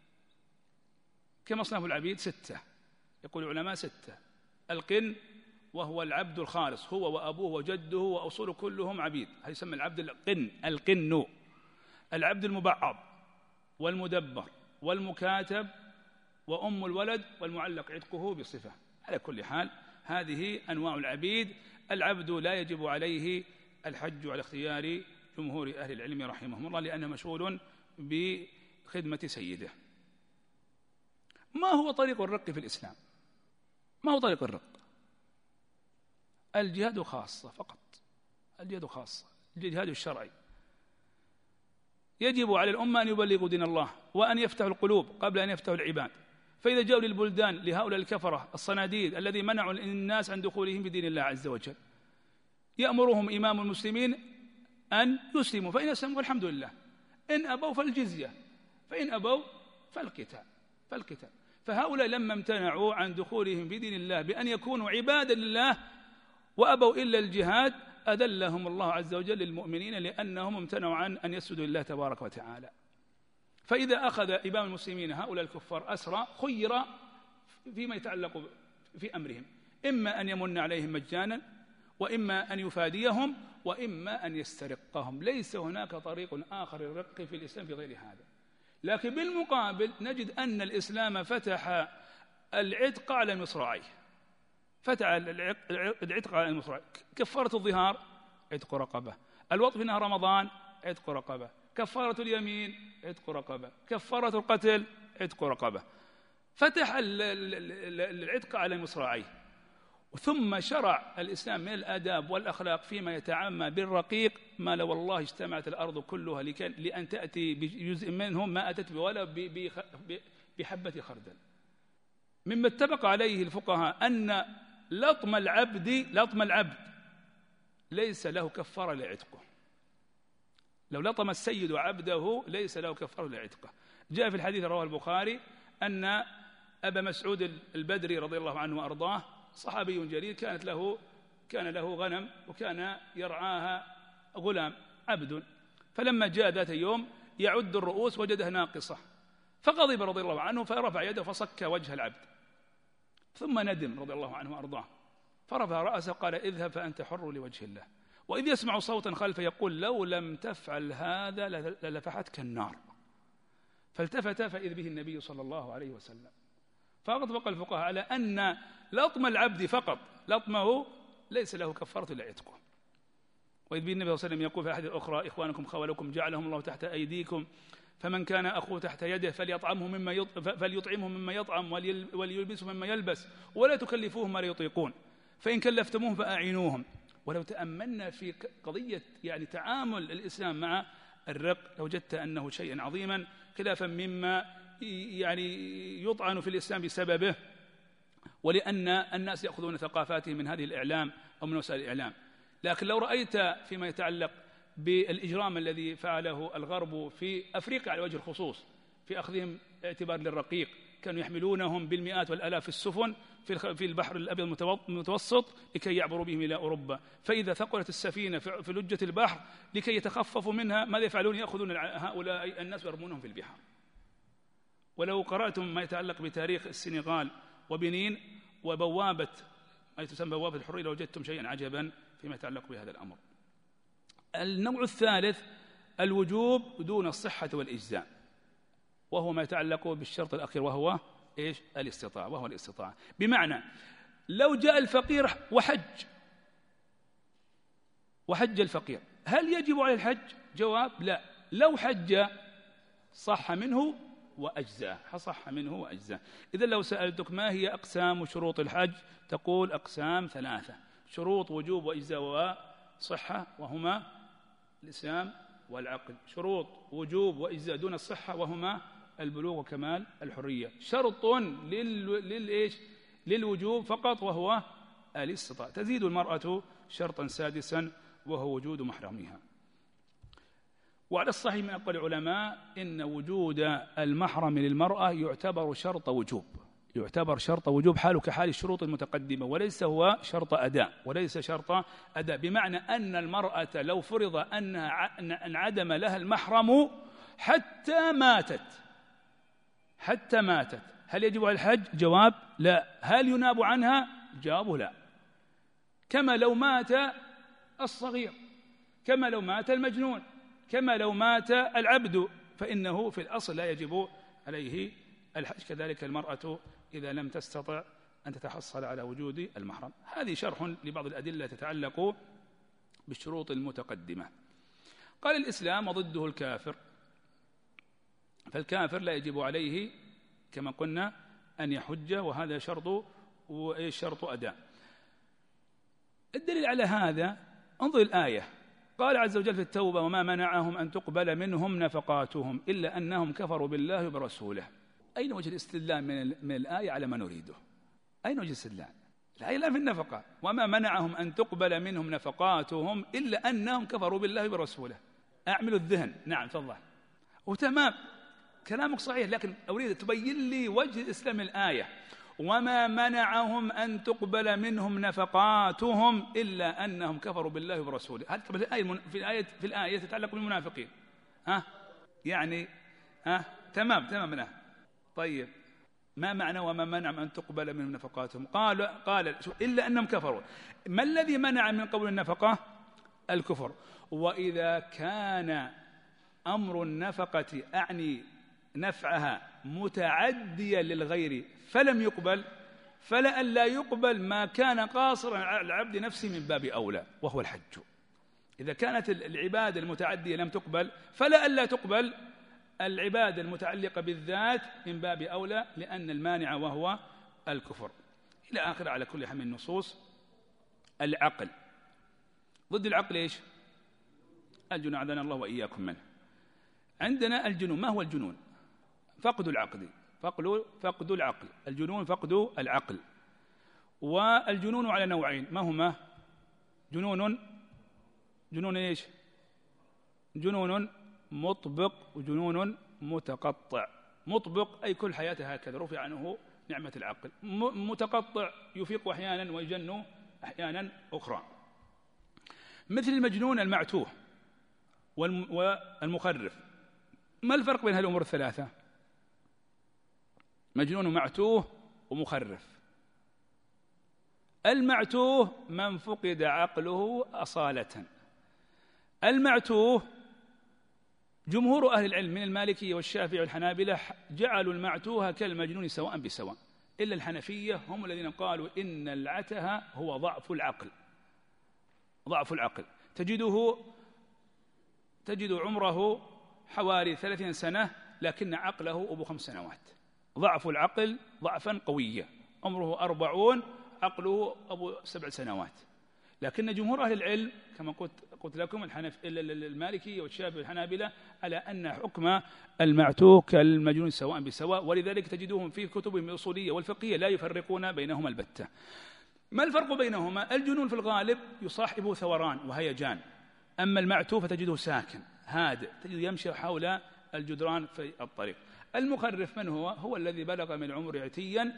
[SPEAKER 1] كم أصناف العبيد؟ 6. يقول العلماء 6. القن وهو العبد الخالص، هو وأبوه وجده وأصوله كلهم عبيد، هذا يسمى العبد القن. القن العبد المبعض والمدبر والمكاتب وأم الولد والمعلق عتقه بصفة. على كل حال هذه أنواع العبيد. العبد لا يجب عليه الحج على اختيار جمهور أهل العلم رحمهم الله، لأنه مشغول بخدمة سيده. ما هو طريق الرق في الإسلام؟ ما هو طريق الرق؟ الجهاد خاصة فقط، الجهاد خاصة، الجهاد الشرعي. يجب على الأمة أن يبلغوا دين الله وأن يفتحوا القلوب قبل أن يفتحوا العباد. فإذا جاءوا للبلدان لهؤلاء الكفرة الصناديد الذي منعوا الناس عن دخولهم بدين الله عز وجل، يأمرهم إمام المسلمين أن يسلموا، فإن أسلموا فالحمد لله، إن أبوا فالجزية، فإن أبوا فالقتال. فهؤلاء لما امتنعوا عن دخولهم بدين الله بأن يكونوا عبادا لله وأبوا إلا الجهاد، أذلهم الله عز وجل للمؤمنين، لأنهم امتنعوا عن أن يسجدوا لله تبارك وتعالى. فإذا أخذ إمام المسلمين هؤلاء الكفار أسرى خير فيما يتعلق في أمرهم، إما أن يمن عليهم مجانا، وإما أن يفاديهم، وإما أن يسترقهم. ليس هناك طريق آخر للرق في الإسلام في غير هذا. لكن بالمقابل نجد أن الإسلام فتح العتق على المصراعي، فتح العتق على المصراعي. كفارة الظهار عتق رقبة، الوطء في نهار رمضان عتق رقبة، كفارة اليمين عتق رقبة، كفارة القتل عتق رقبة. فتح العتق على مصراعيه. ثم شرع الإسلام من الآداب والأخلاق فيما يتعامى بالرقيق ما لو والله اجتمعت الأرض كلها لأن تأتي بجزء منهم ما أتت ولا بحبة خردل. مما اتفق عليه الفقهاء أن لطم العبد ليس له كفارة لعتقه. لو لطم السيد عبده ليس له كفارة لعتقه. جاء في الحديث رواه البخاري أن أبا مسعود البدري رضي الله عنه وأرضاه صحابي جليل كان له غنم وكان يرعاها غلام عبد، فلما جاء ذات يوم يعد الرؤوس وجدها ناقصة، فغضب رضي الله عنه فرفع يده فصك وجه العبد، ثم ندم رضي الله عنه وأرضاه فرفع رأسه قال اذهب فأنت حر لوجه الله. وإذ يسمع صوتا خلفه يقول لو لم تفعل هذا للفحتك النار، فالتفت فإذ به النبي صلى الله عليه وسلم. فأطبق الفقهاء على أن لطم العبد فقط لطمه ليس له كفارة لعتقه. وإذ به النبي صلى الله عليه وسلم يقول في الحديث الأخرى إخوانكم خولكم جعلهم الله تحت أيديكم فمن كان أخوه تحت يده فليطعمه مما يطعم وليلبسه مما يلبس ولا تكلفوهم ما لا يطيقون فإن كلفتموهم فأعينوهم. ولو تأملنا في قضية يعني تعامل الإسلام مع الرق لوجدت أنه شيء عظيما خلافا مما يعني يطعن في الإسلام بسببه، ولأن الناس يأخذون ثقافاتهم من هذه الإعلام أو من وسائل الإعلام. لكن لو رأيت فيما يتعلق بالإجرام الذي فعله الغرب في أفريقيا على وجه الخصوص في أخذهم اعتبار للرقيق، كانوا يحملونهم بالمئات والآلاف في السفن في البحر الأبيض المتوسط لكي يعبروا بهم إلى أوروبا، فإذا ثقلت السفينة في لجة البحر لكي يتخففوا منها ماذا يفعلون؟ يأخذون هؤلاء الناس ويرمونهم في البحار. ولو قرأتم ما يتعلق بتاريخ السنغال وبنين وبوابة ما تسمى بوابة الحرية لوجدتم شيئا عجبا فيما يتعلق بهذا الأمر. النوع الثالث الوجوب دون الصحة والإجزاء، وهو ما يتعلق بالشرط الأخير وهو إيش؟ الاستطاعة، وهو الاستطاعة. بمعنى لو جاء الفقير وحج الفقير هل يجب عليه الحج؟ جواب لا. لو حج صح منه وأجزاء، صح منه وأجزاء. إذا لو سألتك ما هي أقسام وشروط الحج تقول أقسام ثلاثة: شروط وجوب وإجزاء وصحة وهما الإسلام والعقل، شروط وجوب وإجزاء دون الصحة وهما البلوغ وكمال الحرية، شرط للوجوب فقط وهو الاستطاعة. تزيد المرأة شرطا سادسا وهو وجود محرمها. وعلى الصحيح من أقوال العلماء إن وجود المحرم للمرأة يعتبر شرط وجوب حاله كحال الشروط المتقدمة، وليس هو شرط أداء، بمعنى أن المرأة لو فرض أنها انعدم لها المحرم حتى ماتت هل يجب على الحج؟ جواب لا. هل يناب عنها؟ جواب لا. كما لو مات الصغير، كما لو مات المجنون، كما لو مات العبد، فإنه في الأصل لا يجب عليه الحج. كذلك المرأة إذا لم تستطع أن تتحصل على وجود المحرم. هذه شرح لبعض الأدلة تتعلق بالشروط المتقدمة. قال الإسلام وضده الكافر، فالكافر لا يجب عليه كما قلنا أن يحج، وهذا شرط أداء. الدليل على هذا انظر الآية، قال عز وجل في التوبة: وما منعهم أن تقبل منهم نفقاتهم إلا أنهم كفروا بالله وبرسوله. أين وجه الاستدلال من الآية على ما نريده؟ أين وجه الاستدلال؟ الآية لا في النفقة، وما منعهم أن تقبل منهم نفقاتهم إلا أنهم كفروا بالله وبرسوله. أعمل الذهن. نعم تفضل. وتمام كلامك صحيح، لكن أريد تبين لي وجه الإسلام الآية: وما منعهم أن تقبل منهم نفقاتهم إلا أنهم كفروا بالله وبرسوله. هذه في الآية تتعلق بالمنافقين. تمام. طيب ما معنى وما منعهم أن تقبل منهم نفقاتهم؟ قال إلا أنهم كفروا. ما الذي منع من قبول النفقة؟ الكفر. وإذا كان أمر النفقة أعني نفعها متعديا للغير فلم يقبل، فلأن لا يقبل ما كان قاصرا على العبد نفسه من باب أولى وهو الحج. إذا كانت العبادة المتعدية لم تقبل فلا ألا تقبل العبادة المتعلقة بالذات من باب أولى، لأن المانع وهو الكفر. إلى آخر. على كل حال من النصوص. العقل ضد العقل إيش؟ الجنون، أعاذنا الله وإياكم منه. عندنا الجنون. ما هو الجنون؟ فقد العقل. فقد العقل. الجنون فقد العقل. والجنون على نوعين. ما هما؟ جنون إيش؟ جنون مطبق وجنون متقطع. مطبق أي كل حياته هكذا رفع عنه نعمة العقل. متقطع يفيق أحيانا ويجن أحيانا أخرى، مثل المجنون المعتوه والمخرف. ما الفرق بين هذه الأمور الثلاثة؟ مجنون معتوه ومخرف. المعتوه من فقد عقله أصالة. المعتوه جمهور أهل العلم من المالكية والشافعي والحنابلة جعلوا المعتوه كالمجنون سواء بسواء، إلا الحنفية هم الذين قالوا إن العته هو ضعف العقل. ضعف العقل. تجد عمره حوالي 30 سنة لكن عقله أبو 5 سنوات. ضعف العقل ضعفا قويا. عمره 40 عقله أبو 7 سنوات. لكن جمهور أهل العلم كما قلت لكم المالكية والشافعي والحنابلة على أن حكم المعتوه كالمجنون سواء بسواء، ولذلك تجدهم في كتبهم الأصولية والفقهية لا يفرقون بينهما البتة. ما الفرق بينهما؟ الجنون في الغالب يصاحبه ثوران وهيجان، أما المعتوه فتجده ساكن هادئ، تجده يمشي حول الجدران في الطريق. المخرف من هو؟ هو الذي بلغ من العمر عتيا،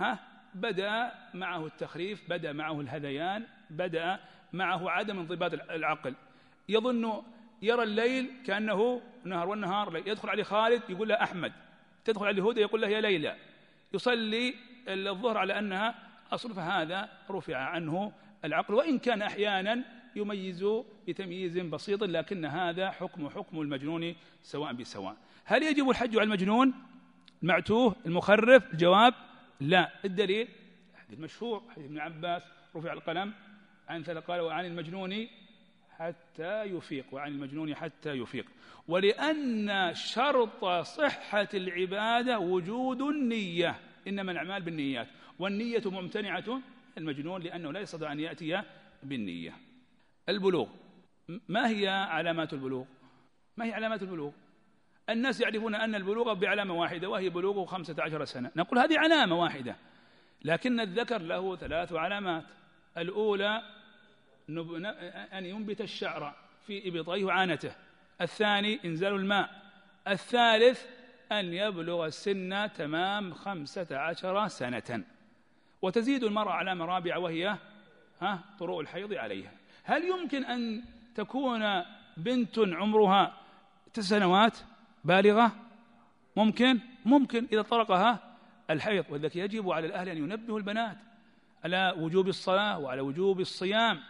[SPEAKER 1] بدأ معه التخريف، بدأ معه الهذيان، بدأ معه عدم انضباط العقل. يرى الليل كأنه نهار والنهار ليل. يدخل عليه خالد يقول له أحمد، تدخل عليه هدى يقول له يا ليلى. يصلي الظهر على أنها أصل، فهذا رفع عنه العقل، وإن كان أحيانا يميز بتمييز بسيط، لكن هذا حكم المجنون سواء بسواء. هل يجب الحج على المجنون المعتوه المخرف؟ الجواب لا. الدليل حديث مشهور، حديث ابن عباس رفع القلم عن ثلاثة، قال وعن المجنون حتى يفيق، وعن المجنون حتى يفيق. ولأن شرط صحة العبادة وجود النية، إنما الأعمال بالنيات، والنية ممتنعة المجنون لأنه لا يستطيع أن يأتي بالنية. البلوغ. ما هي علامات البلوغ؟ ما هي علامات البلوغ؟ الناس يعرفون أن البلوغ بعلامة واحدة وهي بلوغ 15 سنة. نقول هذه علامة واحدة، لكن الذكر له 3 علامات. الأولى أن ينبت الشعر في إبطيه وعانته. الثاني إنزال الماء. الثالث أن يبلغ السن تمام 15 سنة. وتزيد المرأة علامة رابعة وهي طروء الحيض عليها. هل يمكن أن تكون بنت عمرها 9 سنوات بالغة؟ ممكن إذا طرقها الحيض. وذلك يجب على الأهل أن ينبهوا البنات على وجوب الصلاة وعلى وجوب الصيام،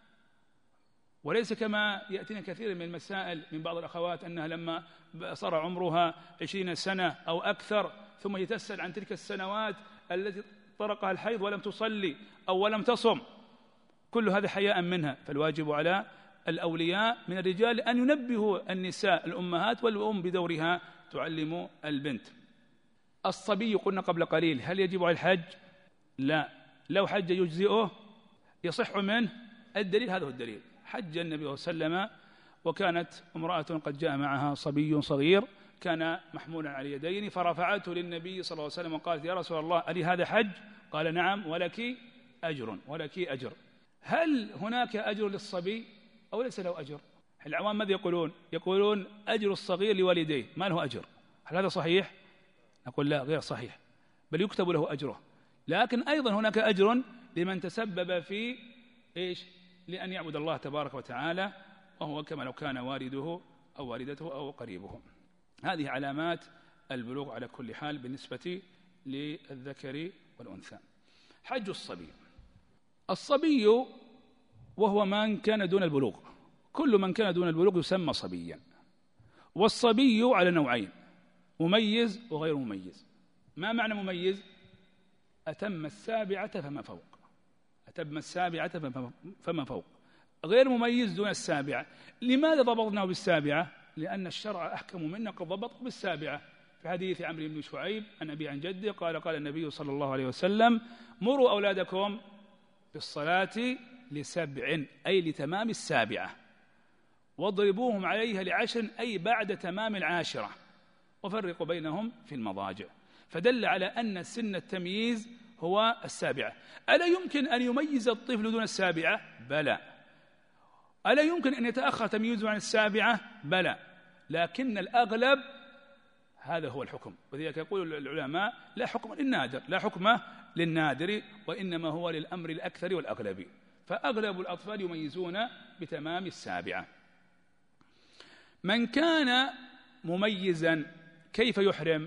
[SPEAKER 1] وليس كما يأتينا كثير من المسائل من بعض الأخوات أنها لما صار عمرها 20 سنة أو أكثر ثم يتسأل عن تلك السنوات التي طرقها الحيض ولم تصلي أو ولم تصم. كل هذا حياء منها. فالواجب على الأولياء من الرجال أن ينبهوا النساء الأمهات، والأم بدورها تعلم البنت. الصبي قلنا قبل قليل هل يجب على الحج؟ لا. لو حج يجزئه يصح منه. الدليل هذا هو الدليل. حج النبي صلى الله عليه وسلم وكانت امرأة قد جاء معها صبي صغير كان محمولا على يدين، فرفعته للنبي صلى الله عليه وسلم وقالت يا رسول الله ألي هذا حج؟ قال نعم ولك أجر. هل هناك أجر للصبي أو ليس له أجر؟ العوام ماذا يقولون أجر الصغير لوالديه ما له أجر. هل هذا صحيح؟ نقول لا، غير صحيح، بل يكتب له أجره. لكن أيضا هناك أجر لمن تسبب في لأن يعبد الله تبارك وتعالى، وهو كما لو كان والده أو والدته أو قريبه. هذه علامات البلوغ على كل حال بالنسبة للذكر والأنثى. حج الصبي وهو من كان دون البلوغ. كل من كان دون البلوغ يسمى صبيا. والصبي على نوعين: مميز وغير مميز. ما معنى مميز؟ أتم 7 فما فوق. غير مميز دون السابعة. لماذا ضبطناه بالسابعة؟ لأن الشرع أحكم منا قد ضبط بالسابعة. في حديث عمرو بن شعيب عن أبي عن جده قال النبي صلى الله عليه وسلم: مروا أولادكم بالصلاة ل7، أي لتمام السابعة، واضربوهم عليها ل10، أي بعد تمام العاشرة، وفرقوا بينهم في المضاجع. فدل على أن سن التمييز هو السابعة. ألا يمكن أن يميز الطفل دون السابعة؟ بلى. ألا يمكن أن يتأخر تمييزه عن السابعة؟ بلى. لكن الأغلب هذا هو الحكم. وذلك يقول العلماء: لا حكم للنادر، لا حكم للنادر، وإنما هو للأمر الأكثر والأغلب. فأغلب الأطفال يميزون بتمام السابعة. من كان مميزا كيف يحرم؟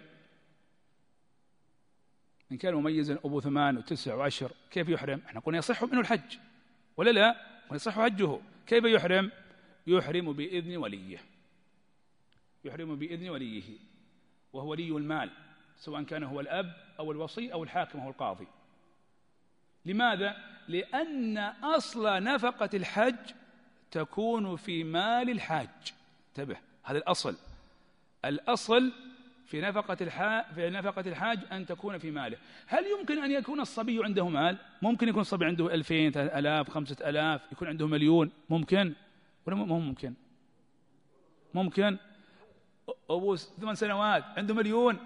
[SPEAKER 1] من كان مميزا أبو 8 و9 و10 كيف يحرم؟ احنا قلنا يصح منه الحج ولا لا؟ قلنا يصح حجه. كيف يحرم؟ يحرم بإذن وليه، يحرم بإذن وليه، وهو ولي المال، سواء كان هو الأب أو الوصي أو الحاكم أو القاضي. لماذا؟ لأن أصل نفقة الحج تكون في مال الحاج. انتبه، هذا الأصل. الأصل في نفقة الحاج أن تكون في ماله. هل يمكن أن يكون الصبي عنده مال؟ ممكن يكون الصبي عنده 2000 3000 5000، يكون عنده 1,000,000. ممكن ولا مو ممكن؟ ممكن. أبو 8 سنوات عنده 1,000,000.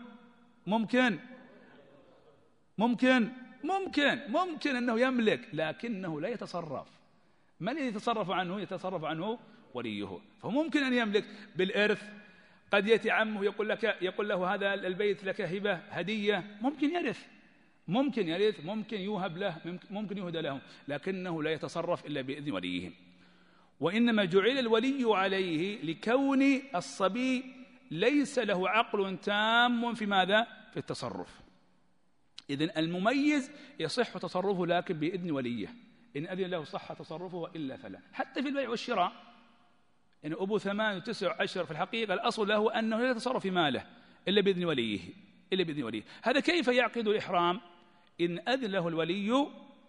[SPEAKER 1] ممكن أنه يملك، لكنه لا يتصرف. من الذي يتصرف عنه؟ يتصرف عنه وليه. فممكن أن يملك بالإرث. قد يأتي عمه يقول له: هذا البيت لك هبة هدية. ممكن يرث، ممكن يوهب له، ممكن يهدى له، لكنه لا يتصرف إلا بإذن وليه. وإنما جعل الولي عليه لكون الصبي ليس له عقل تام في ماذا؟ في التصرف. إذن المميز يصح تصرفه لكن بإذن وليه. إن أذن له صح تصرفه، وإلا فلا. حتى في البيع والشراء، يعني أبو 8 و9 و10 في الحقيقة الأصل له أنه لا يتصرف في ماله إلا بإذن وليه. هذا كيف يعقد الإحرام؟ إن أذن له الولي،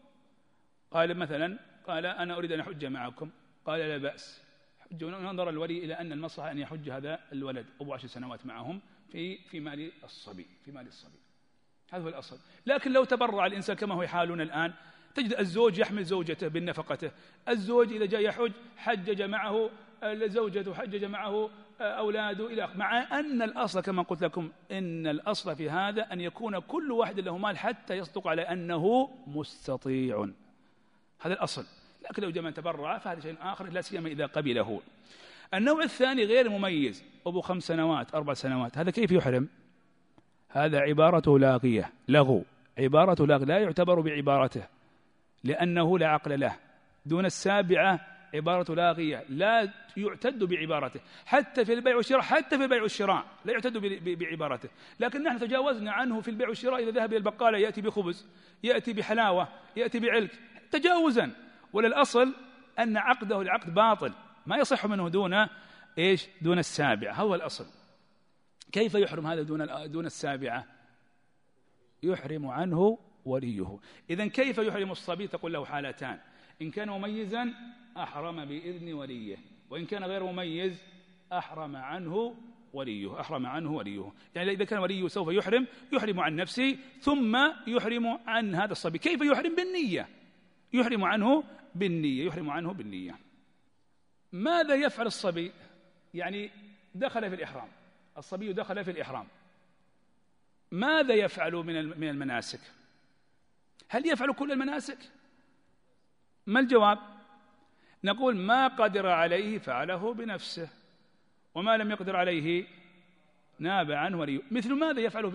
[SPEAKER 1] قال مثلا أنا أريد أن أحج معكم، قال: لا بأس، حج. ونظر الولي إلى أن المصلحة أن يحج هذا الولد أبو 10 سنوات معهم في مال الصبي، هذا هو الأصل. لكن لو تبرع الإنسان كما هو حالنا الآن، تجد الزوج يحمل زوجته بالنفقته. الزوج إذا جاء يحج حجج معه زوجته، حجج معه أولاده، إلى مع أن الأصل كما قلت لكم إن الأصل في هذا أن يكون كل واحد له مال حتى يصدق على أنه مستطيع. هذا الأصل. لكن لو جاء من تبرع فهذا شيء آخر، لا سيما إذا قبله. النوع الثاني غير مميز، أبو 5 سنوات 4 سنوات، هذا كيف يحرم؟ هذا عبارته لاغية، لغو، عبارته لاغية، لا يعتبر بعبارته لأنه لا عقل له. دون السابعة عبارة لاغية، لا يعتد بعبارته. حتى في البيع والشراء لا يعتد بعبارته. لكن نحن تجاوزنا عنه في البيع والشراء. إذا ذهب إلى البقالة يأتي بخبز، يأتي بحلاوة، يأتي بعلك، تجاوزا. وللأصل أن عقده العقد باطل، ما يصح منه دون السابعة. هو الأصل. كيف يحرم هذا دون السابعة؟ يحرم عنه وليه. إذن كيف يحرم الصبي؟ تقول له حالتان: إن كان مميزا أحرم بإذن وليه، وإن كان غير مميز أحرم عنه وليه. يعني إذا كان وليه سوف يحرم عن نفسه ثم يحرم عن هذا الصبي. كيف يحرم؟ بالنية. يحرم عنه بالنية. ماذا يفعل الصبي؟ يعني دخل في الإحرام، الصبي دخل في الإحرام، ماذا يفعل من المناسك؟ هل يفعل كل المناسك؟ ما الجواب؟ نقول: ما قدر عليه فعله بنفسه، وما لم يقدر عليه ناب عنه وليه. مثل ماذا يفعله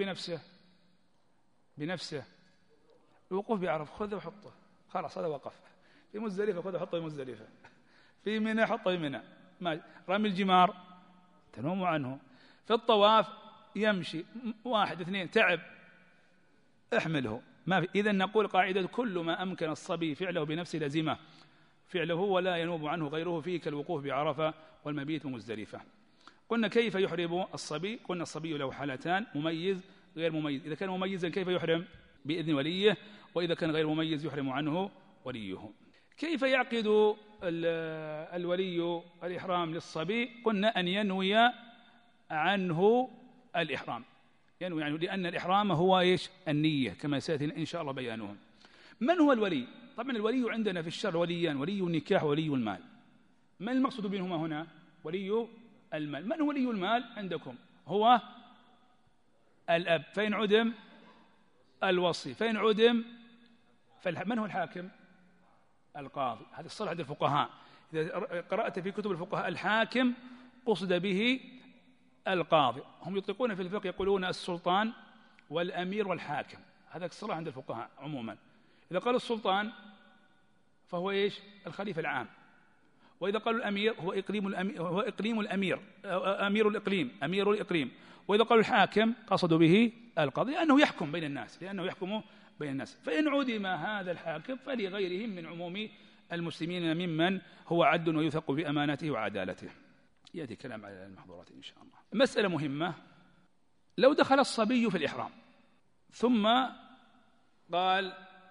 [SPEAKER 1] بنفسه؟ الوقوف بعرف، خذه وحطه، خلاص هذا وقف. في مزدلفة خذه وحطه في مزدلفة، في منى حطه في منى. رمي الجمار تنوم عنه، في الطواف يمشي 1 2 تعب احمله، ما في. إذن نقول قاعدة: كل ما أمكن الصبي فعله بنفسه لزمه فعله ولا ينوب عنه غيره فيه، كالوقوف بعرفة والمبيت بمزدلفة. قلنا كيف يحرم الصبي؟ قلنا الصبي له حالتان: مميز غير مميز. إذا كان مميزا كيف يحرم؟ بإذن وليه. وإذا كان غير مميز يحرم عنه وليه. كيف يعقد الولي الإحرام للصبي؟ قلنا أن ينوي عنه الإحرام، ينوي عنه، لأن الإحرام هو إيش؟ النية، كما سيأتي إن شاء الله بيانهم. من هو الولي؟ طبعا الولي عندنا في الشرع وليان: ولي النكاح وولي المال. ما المقصود بينهما هنا؟ ولي المال. من هو ولي المال عندكم؟ هو الأب، فإن عدم الوصي، فإن عدم من هو الحاكم؟ القاضي. هذا الصلاح عند الفقهاء. إذا قرأت في كتب الفقهاء الحاكم قصد به القاضي. هم يطلقون في الفقه يقولون السلطان والأمير والحاكم، هذا الصلاح عند الفقهاء عموما. إذا قالوا السلطان فهو إيش؟ الخليفة العام. وإذا قالوا الأمير هو إقليم الأمير، أمير الإقليم. وإذا قالوا الحاكم قصدوا به القاضي، لأنه يحكم بين الناس. فإن عدم هذا الحاكم فلغيرهم من عموم المسلمين ممن هو عدل ويثق بأمانته وعدالته. يأتي كلام على المحظورات إن شاء الله. مسألة مهمة: لو دخل الصبي في الإحرام ثم قال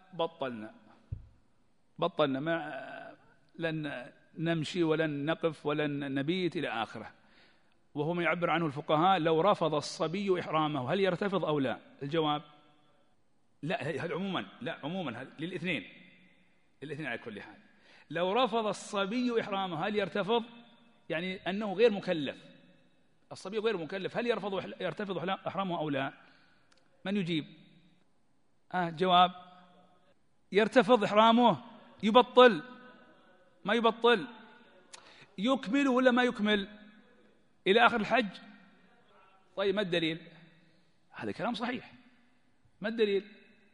[SPEAKER 1] بطلنا لن نمشي ولن نقف ولن نبيت إلى آخره، وهو ما يعبر عنه الفقهاء لو رفض الصبي إحرامه هل يرتفض أو لا؟ الجواب لا، عموما للاثنين على كل حال. لو رفض الصبي إحرامه هل يرتفض؟ يعني أنه غير مكلف، الصبي غير مكلف، هل يرتفض إحرامه أو لا؟ من يجيب؟ جواب: يرتفض إحرامه. يبطل؟ ما يبطل؟ يكمل ولا ما يكمل إلى آخر الحج؟ طيب ما الدليل؟ هذا كلام صحيح. ما الدليل؟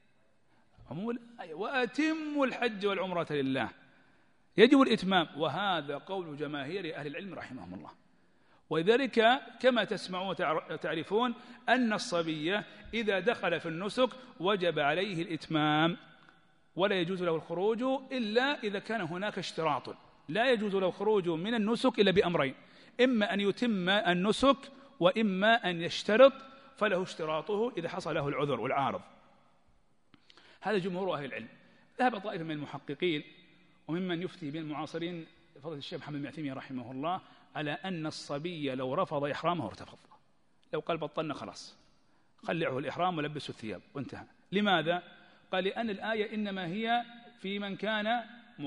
[SPEAKER 1] وأتموا الحج والعمرة لله، يجب الإتمام، وهذا قول جماهير أهل العلم رحمهم الله. ولذلك كما تسمعون وتعرفون أن الصبي إذا دخل في النسك وجب عليه الإتمام، ولا يجوز له الخروج إلا إذا كان هناك اشتراط. لا يجوز له الخروج من النسك إلا بأمرين: إما أن يتم النسك، وإما أن يشترط، فله اشتراطه إذا حصل له العذر والعارض. هذا جمهور أهل العلم. ذهب طائفة من المحققين وممن يفتي بين المعاصرين فضل الشيخ محمد بن عثيمين رحمه الله على أن الصبي لو رفض إحرامه ارتفض. لو قال بطلنا خلاص خلعه الإحرام ولبسه الثياب وانتهى. لماذا؟ قال: لأن الآية إنما هي في من كان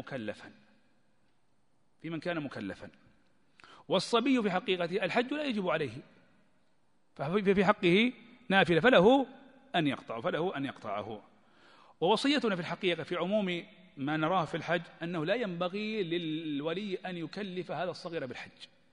[SPEAKER 1] مكلفا، والصبي في حقيقته الحج لا يجب عليه، ففي حقه نافلة فله أن يقطعه. ووصيتنا في الحقيقة في عموم ما نراه في الحج أنه لا ينبغي للولي أن يكلف هذا الصغير بالحج.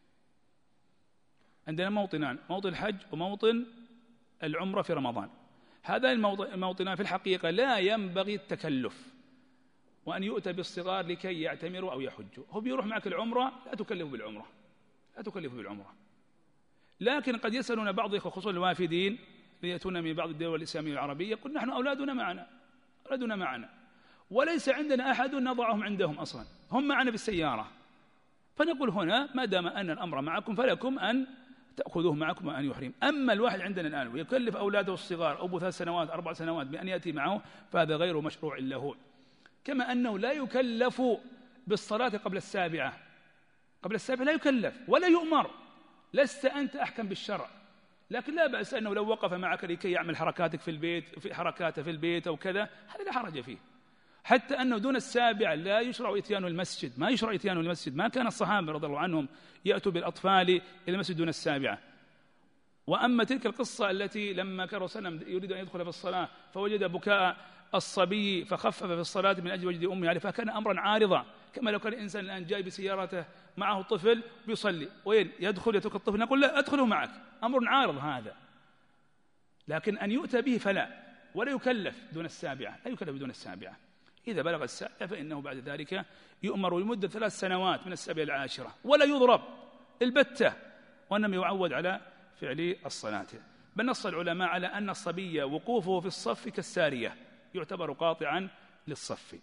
[SPEAKER 1] عندنا موطنان: موطن الحج وموطن العمرة في رمضان. هذا الموطنان في الحقيقة لا ينبغي التكلف وأن يؤتى بالصغار لكي يعتمروا أو يحجوا. هو بيروح معك العمرة، لا تكلفوا بالعمرة. لكن قد يسألون بعض خصوصا الوافدين ليأتون من بعض الدول الإسلامية العربية، يقول: نحن أولادنا معنا وليس عندنا أحد نضعهم عندهم أصلا، هم معنا بالسيارة. فنقول هنا ما دام أن الأمر معكم فلكم أن تأخذوه معكم وأن يحرم. أما الواحد عندنا الآن ويكلف أولاده الصغار أو 3 سنوات 4 سنوات بأن يأتي معه، فهذا غير مشروع له. كما أنه لا يكلف بالصلاة قبل السابعة لا يكلف ولا يؤمر. لست أنت أحكم بالشرع، لكن لا بأس أنه لو وقف معك لكي يعمل حركاته في البيت أو كذا، هذا لا حرج فيه. حتى أنه دون السابعة لا يشرع إتيان المسجد، ما كان الصحابة رضي الله عنهم يأتوا بالأطفال إلى المسجد دون السابعة. وأما تلك القصة التي لما كان رسول الله يريد أن يدخل في الصلاة فوجد بكاء الصبي فخفف في الصلاة من أجل وجد أمه عليه، فكان أمرا عارضا. كما لو كان الإنسان الآن جاي بسيارته معه طفل بيصلي، وين يدخل يترك الطفل؟ نقول لا، أدخله معك، أمر عارض هذا. لكن أن يؤتى به فلا، ولا يكلف دون السابعة. إذا بلغ السابعة فإنه بعد ذلك يؤمر لمدة 3 سنوات من السابعة إلى 10، ولا يضرب البتة، وإنما يعود على فعل الصلاة. بل نص العلماء على أن الصبي وقوفه في الصف كالسارية، يعتبر قاطعا للصف.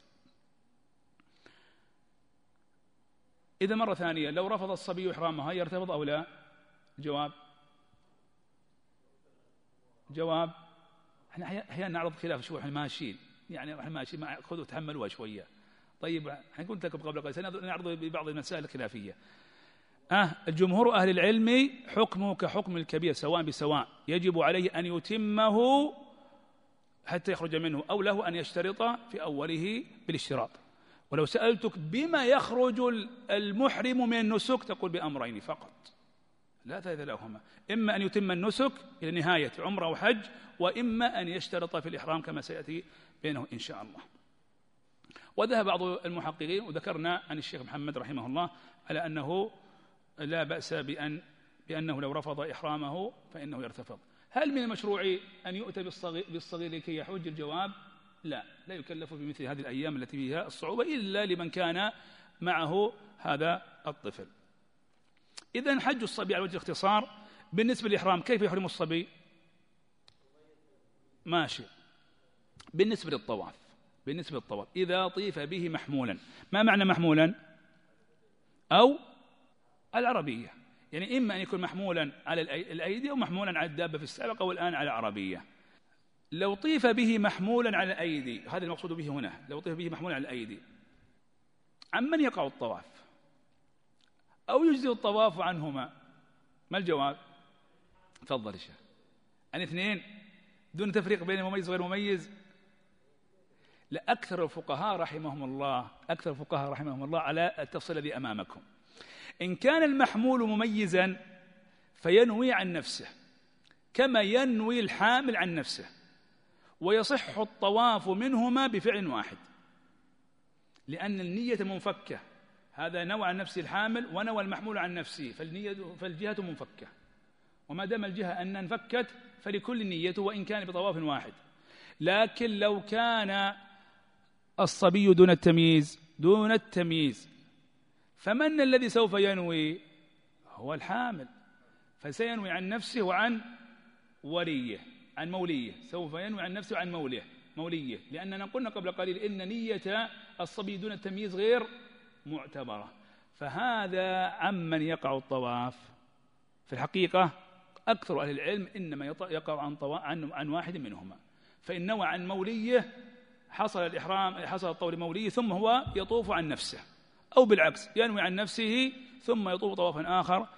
[SPEAKER 1] إذا مرة ثانية لو رفض الصبي إحرامه يرتفض أو لا؟ جواب احنا أحيانا نعرض خلاف شو احنا ماشيين، يعني احنا ماشيين، خذوا تحملوها شوية. طيب احنا قلت لكم قبل قليل سنعرض ببعض المسائل الخلافية. الجمهور أهل العلم حكمه كحكم الكبير سواء بسواء، يجب عليه أن يتمه حتى يخرج منه، أو له أن يشترط في أوله بالاشتراط. ولو سألتك بما يخرج المحرم من النسك تقول بأمرين فقط لا ثالث لهما، إما أن يتم النسك إلى نهاية عمره وحج، وإما أن يشترط في الإحرام كما سيأتي بينه إن شاء الله. وذهب بعض المحققين وذكرنا عن الشيخ محمد رحمه الله على أنه لا بأس بأنه لو رفض إحرامه فإنه يرتفض. هل من المشروع أن يؤتى بالصغير لكي يحج؟ الجواب لا يكلف بمثل هذه الأيام التي فيها الصعوبة إلا لمن كان معه هذا الطفل. إذن حج الصبي على وجه الاختصار. بالنسبة للإحرام كيف يحرم الصبي؟ ماشي. بالنسبة للطواف إذا طيف به محمولا. ما معنى محمولا؟ أو العربية، يعني إما أن يكون محمولا على الأيدي أو محمولا على الدابة في السابق أو الآن على عربية. لو طيف به محمولا على الأيدي، هذا المقصود به هنا، لو طيف به محمولا على الأيدي، عمن يقع الطواف أو يجزي الطواف عنهما؟ ما الجواب؟ تفضل يا شيخ. عن اثنين دون تفريق بين مميز وغير مميز. لأكثر الفقهاء رحمهم الله على التفصيل الذي أمامكم. إن كان المحمول مميزا فينوي عن نفسه كما ينوي الحامل عن نفسه، ويصح الطواف منهما بفعل واحد، لأن النية منفكة. هذا نوى عن نفسه الحامل ونوى المحمول عن نفسه، فالجهة منفكة، وما دام الجهة أن انفكت فلكل نيته وإن كان بطواف واحد. لكن لو كان الصبي دون التمييز فمن الذي سوف ينوي؟ هو الحامل، فسينوي عن نفسه وعن وليه، عن موليه، سوف ينوي عن نفسه وعن موليه، لأننا قلنا قبل قليل إن نية الصبي دون التمييز غير معتبرة. فهذا عمن يقع الطواف. في الحقيقة أكثر أهل العلم إنما يقع عن واحد منهما، فإن نوى عن موليه حصل الطواف لموليه ثم هو يطوف عن نفسه، أو بالعكس ينوي عن نفسه ثم يطوف طوافا آخر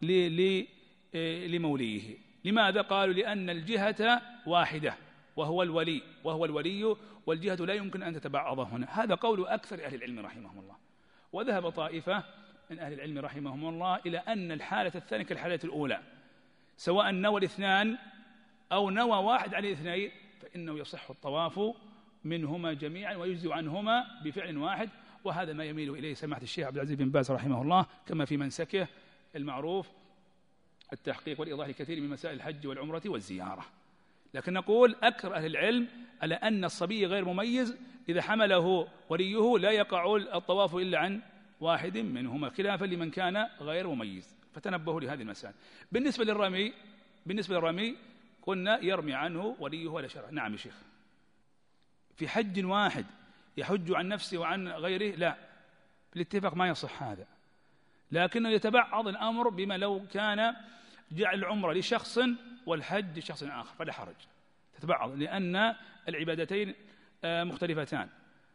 [SPEAKER 1] لموليه. لماذا؟ قالوا لأن الجهة واحدة وهو الولي والجهة لا يمكن أن تتبعض هنا. هذا قول أكثر أهل العلم رحمهم الله. وذهب طائفة من أهل العلم رحمهم الله إلى أن الحالة الثانية كالحالة الأولى، سواء نوى الاثنان أو نوى واحد على الاثنين فإنه يصح الطواف منهما جميعا ويجزي عنهما بفعل واحد. وهذا ما يميل إليه سماحة الشيخ عبد العزيز بن باز رحمه الله، كما في منسكه المعروف التحقيق والإيضاح لكثير من مسائل الحج والعمرة والزيارة. لكن نقول أكثر أهل العلم على أن الصبي غير مميز إذا حمله وليه لا يقع الطواف إلا عن واحد منهما، خلافا لمن كان غير مميز. فتنبهوا لهذه المسائل. بالنسبة للرمي قلنا يرمي عنه وليه ولا شرع. نعم يا شيخ. في حج واحد يحج عن نفسه وعن غيره لا، بالاتفاق ما يصح هذا، لكنه يتبعض الأمر بما لو كان جعل العمرة لشخص والحج لشخص آخر فلا حرج، تتبعض، لأن العبادتين مختلفتان،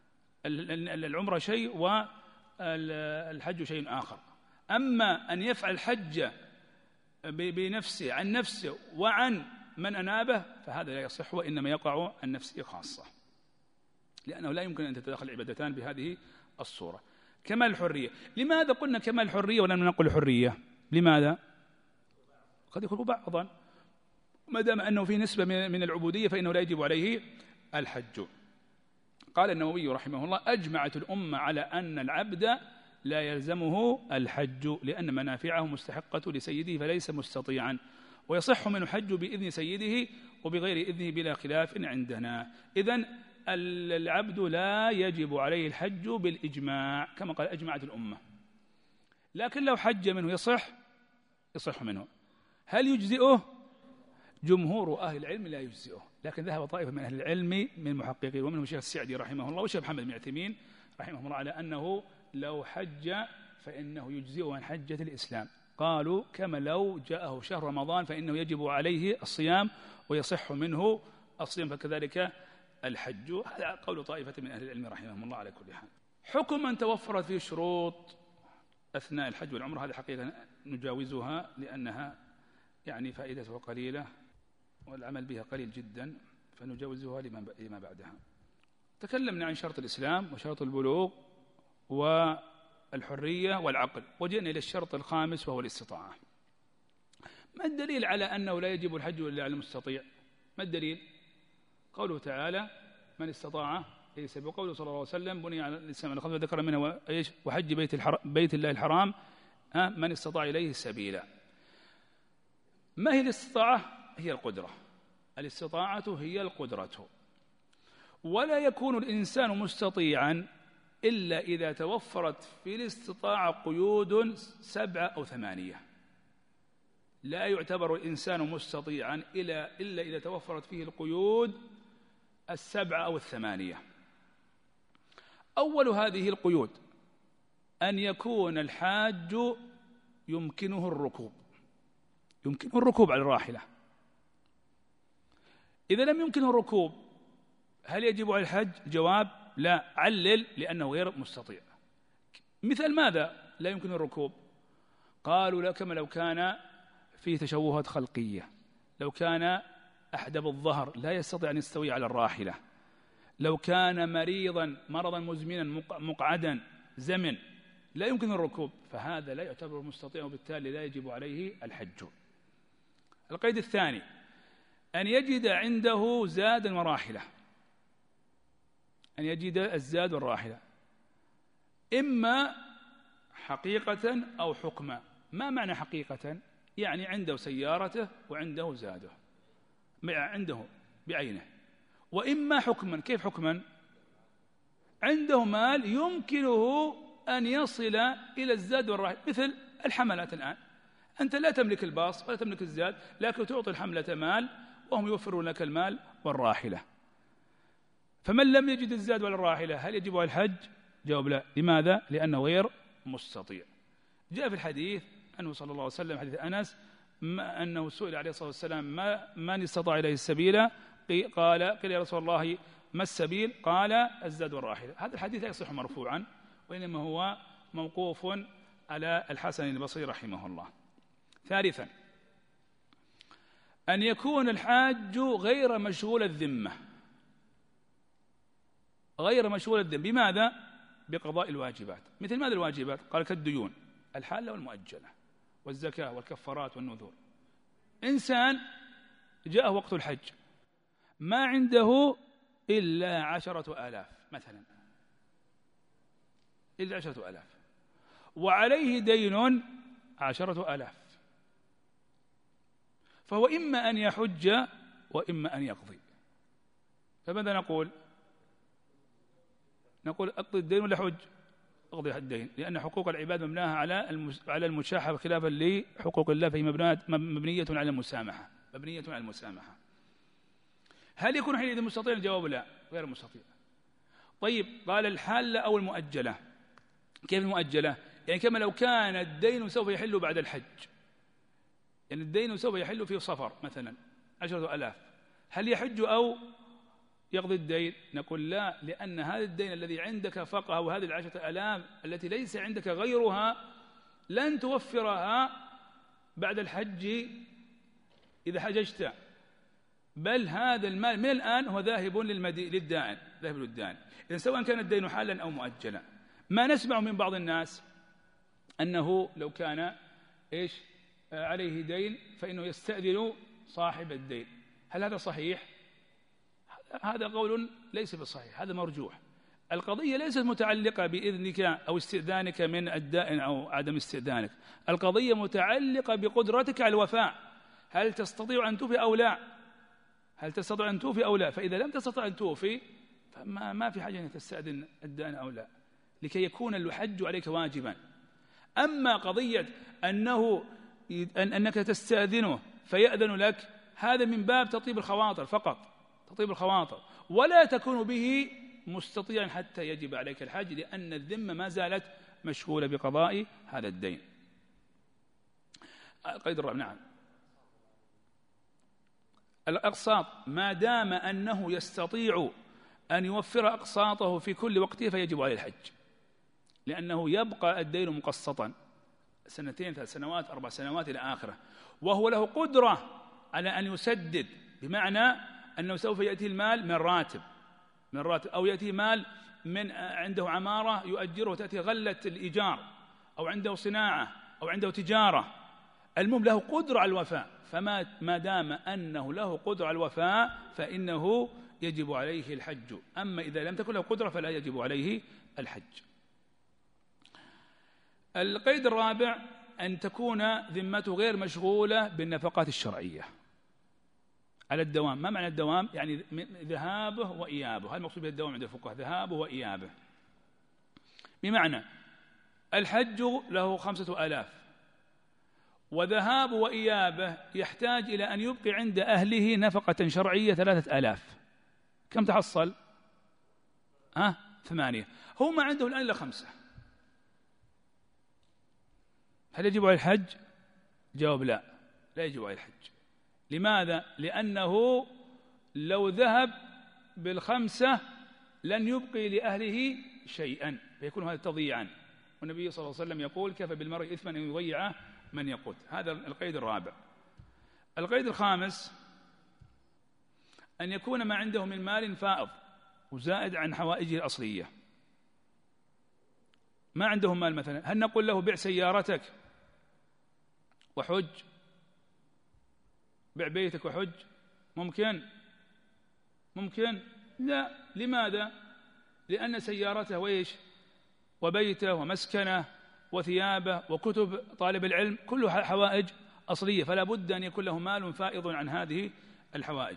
[SPEAKER 1] العمرة شيء والحج شيء آخر. أما أن يفعل الحج بنفسه عن نفسه وعن من أنابه فهذا لا يصح، وإنما يقع عن نفسه خاصة، لأنه لا يمكن أن تتداخل العبادتان بهذه الصورة. كمال الحرية، لماذا قلنا كمال الحرية ولم نقل حرية؟ لماذا؟ قد يكون بعضا، ما دام أنه في نسبة من العبودية فإنه لا يجب عليه الحج. قال النووي رحمه الله: أجمعت الأمة على أن العبد لا يلزمه الحج لأن منافعه مستحقة لسيده فليس مستطيعا، ويصح منه الحج بإذن سيده وبغير إذنه بلا خلاف عندنا. إذن العبد لا يجب عليه الحج بالإجماع كما قال أجمعت الأمة، لكن لو حج منه يصح منه. هل يجزئه؟ جمهور أهل العلم لا يجزئه، لكن ذهب طائفة من أهل العلم من المحققين ومنهم الشيخ السعدي رحمه الله والشيخ محمد بن عثيمين رحمه الله على أنه لو حج فإنه يجزئه عن حجة الإسلام. قالوا كما لو جاءه شهر رمضان فإنه يجب عليه الصيام ويصح منه الصيام، فكذلك الحج. هذا قول طائفة من أهل العلم رحمهم الله على كل حال. حكم من توفرت فيه شروط أثناء الحج والعمرة، هذه حقيقة نجاوزها لأنها يعني فائدتها قليلة والعمل بها قليل جدا، فنجاوزها لما بعدها. تكلمنا عن شرط الإسلام وشرط البلوغ والحرية والعقل، وجئنا إلى الشرط الخامس وهو الاستطاعة. ما الدليل على أنه لا يجب الحج إلا على المستطيع؟ ما الدليل؟ قوله تعالى من استطاع إليه سبيلا، وقوله صلى الله عليه وسلم بني على الإسلام على خمسة ذكر منها وحج بيت الله الحرام من استطاع إليه سبيلا. ما هي الاستطاعة؟ هي القدرة. الاستطاعة هي القدرة، ولا يكون الإنسان مستطيعا إلا إذا توفرت في الاستطاعة قيود 7 أو 8. لا يعتبر الإنسان مستطيعا إلا إذا توفرت فيه القيود 7 أو 8. أول هذه القيود أن يكون الحاج يمكنه الركوب على الراحلة. إذا لم يمكنه الركوب هل يجب على الحج؟ جواب لا، علل لأنه غير مستطيع. مثل ماذا لا يمكن الركوب؟ قالوا لا، كما لو كان فيه تشوهات خلقية، لو كان أحدب الظهر لا يستطيع أن يستوي على الراحلة، لو كان مرضا مزمنا مقعدا زمن لا يمكن الركوب، فهذا لا يعتبر مستطيع وبالتالي لا يجب عليه الحج. القيد الثاني أن يجد عنده زاد وراحلة، أن يجد الزاد والراحلة إما حقيقة أو حكما. ما معنى حقيقة؟ يعني عنده سيارته وعنده زاده، عنده بعينه. وإما حكما، كيف حكما؟ عنده مال يمكنه أن يصل إلى الزاد والراحلة، مثل الحملات الآن، أنت لا تملك الباص ولا تملك الزاد، لكن تعطي الحملة مال وهم يوفرون لك المال والراحلة. فمن لم يجد الزاد ولا الراحلة هل يجب على الحج؟ جواب لا. لماذا؟ لأنه غير مستطيع. جاء في الحديث أنه صلى الله عليه وسلم، حديث أنس، أنه سئل عليه الصلاة والسلام من استطاع إليه السبيل؟ قيل يا رسول الله ما السبيل؟ قال الزاد والراحلة. هذا الحديث لا يصح مرفوعا، وإنما هو موقوف على الحسن البصري رحمه الله. ثالثا أن يكون الحاج غير مشغول الذمة. غير مشغول الذمة بماذا؟ بقضاء الواجبات. مثل ماذا الواجبات؟ قال كالديون الحالة والمؤجلة والزكاة والكفارات والنذور. إنسان جاءه وقت الحج ما عنده إلا 10,000 مثلا، إلا 10,000، وعليه دين 10,000، فهو إما أن يحج وإما أن يقضي. فماذا نقول؟ نقول أقضي الدين ولا حج؟ أقضي الدين، لأن حقوق العباد مبناها على المشاحة، خلافا لحقوق الله فهي مبنية على المسامحة، مبنية على المسامحة. هل يكون حينئذ مستطيع؟ الجواب لا، غير مستطيع. طيب قال الحالة أو المؤجلة. كيف المؤجلة؟ يعني كما لو كان الدين سوف يحل بعد الحج، يعني الدين سوف يحل في صفر مثلا 10,000، هل يحج أو يقضي الدين؟ نقول لا، لأن هذا الدين الذي عندك فقه، وهذه 10,000 التي ليس عندك غيرها لن توفرها بعد الحج إذا حججت، بل هذا المال من الآن هو ذاهب للدائن، ذاهب للدائن. إذن سواء كان الدين حالا أو مؤجلا. ما نسمع من بعض الناس أنه لو كان عليه دين فإنه يستأذن صاحب الدين. هل هذا صحيح؟ هذا قول ليس بصحيح، هذا مرجوح. القضية ليست متعلقة بإذنك أو استئذانك من الدائن أو عدم استئذانك، القضية متعلقة بقدرتك على الوفاء. هل تستطيع أن توفي أو لا؟ هل تستطيع أن توفي أو لا؟ فإذا لم تستطع أن توفي فما في حاجة أن تستأذن الدائن أو لا، لكي يكون الحج عليك واجبا. أما قضية أنك تستأذنه فيأذن لك، هذا من باب تطيب الخواطر فقط، تطيب الخواطر، ولا تكون به مستطيعا حتى يجب عليك الحج، لأن الذمة ما زالت مشغولة بقضاء هذا الدين. القيد الرابع، نعم، الأقساط، ما دام أنه يستطيع أن يوفر أقساطه في كل وقته فيجب عليه الحج.
[SPEAKER 2] لأنه يبقى الدين مقسطا 2 3 سنوات 4 سنوات إلى آخره، وهو له قدرة على أن يسدد، بمعنى أنه سوف يأتي المال من راتب أو يأتي مال من عنده عمارة يؤجره وتأتي غلة الإيجار، أو عنده صناعة أو عنده تجارة، المهم له قدرة على الوفاء. فما دام أنه له قدرة على الوفاء فإنه يجب عليه الحج، أما إذا لم تكن له قدرة فلا يجب عليه الحج. القيد الرابع أن تكون ذمته غير مشغولة بالنفقات الشرعية على الدوام. ما معنى الدوام؟ يعني ذهابه وإيابه، هذا المقصود بالدوام عند الفقهاء، ذهابه وإيابه. بمعنى الحج له 5000، وذهابه وإيابه يحتاج إلى أن يبقي عند أهله نفقة شرعية 3000. كم تحصل؟ 8. هو ما عنده الآن إلا 5. هل يجب عليه الحج؟ جواب لا يجب عليه الحج. لماذا؟ لأنه لو ذهب بال5 لن يبقي لأهله شيئا، فيكون هذا تضييعا، والنبي صلى الله عليه وسلم يقول: كفى بالمرء إثما أن يضيع من يقوت. هذا القيد الرابع. القيد الخامس أن يكون ما عنده من مال فائض وزائد عن حوائجه الأصلية. ما عنده مال مثلا، هل نقول له بيع سيارتك وحج؟ بيع بيتك وحج؟ ممكن؟ لا. لماذا؟ لأن سيارته وإيش وبيته ومسكنه وثيابه وكتب طالب العلم كلها حوائج أصلية، فلا بد أن يكون له مال فائض عن هذه الحوائج.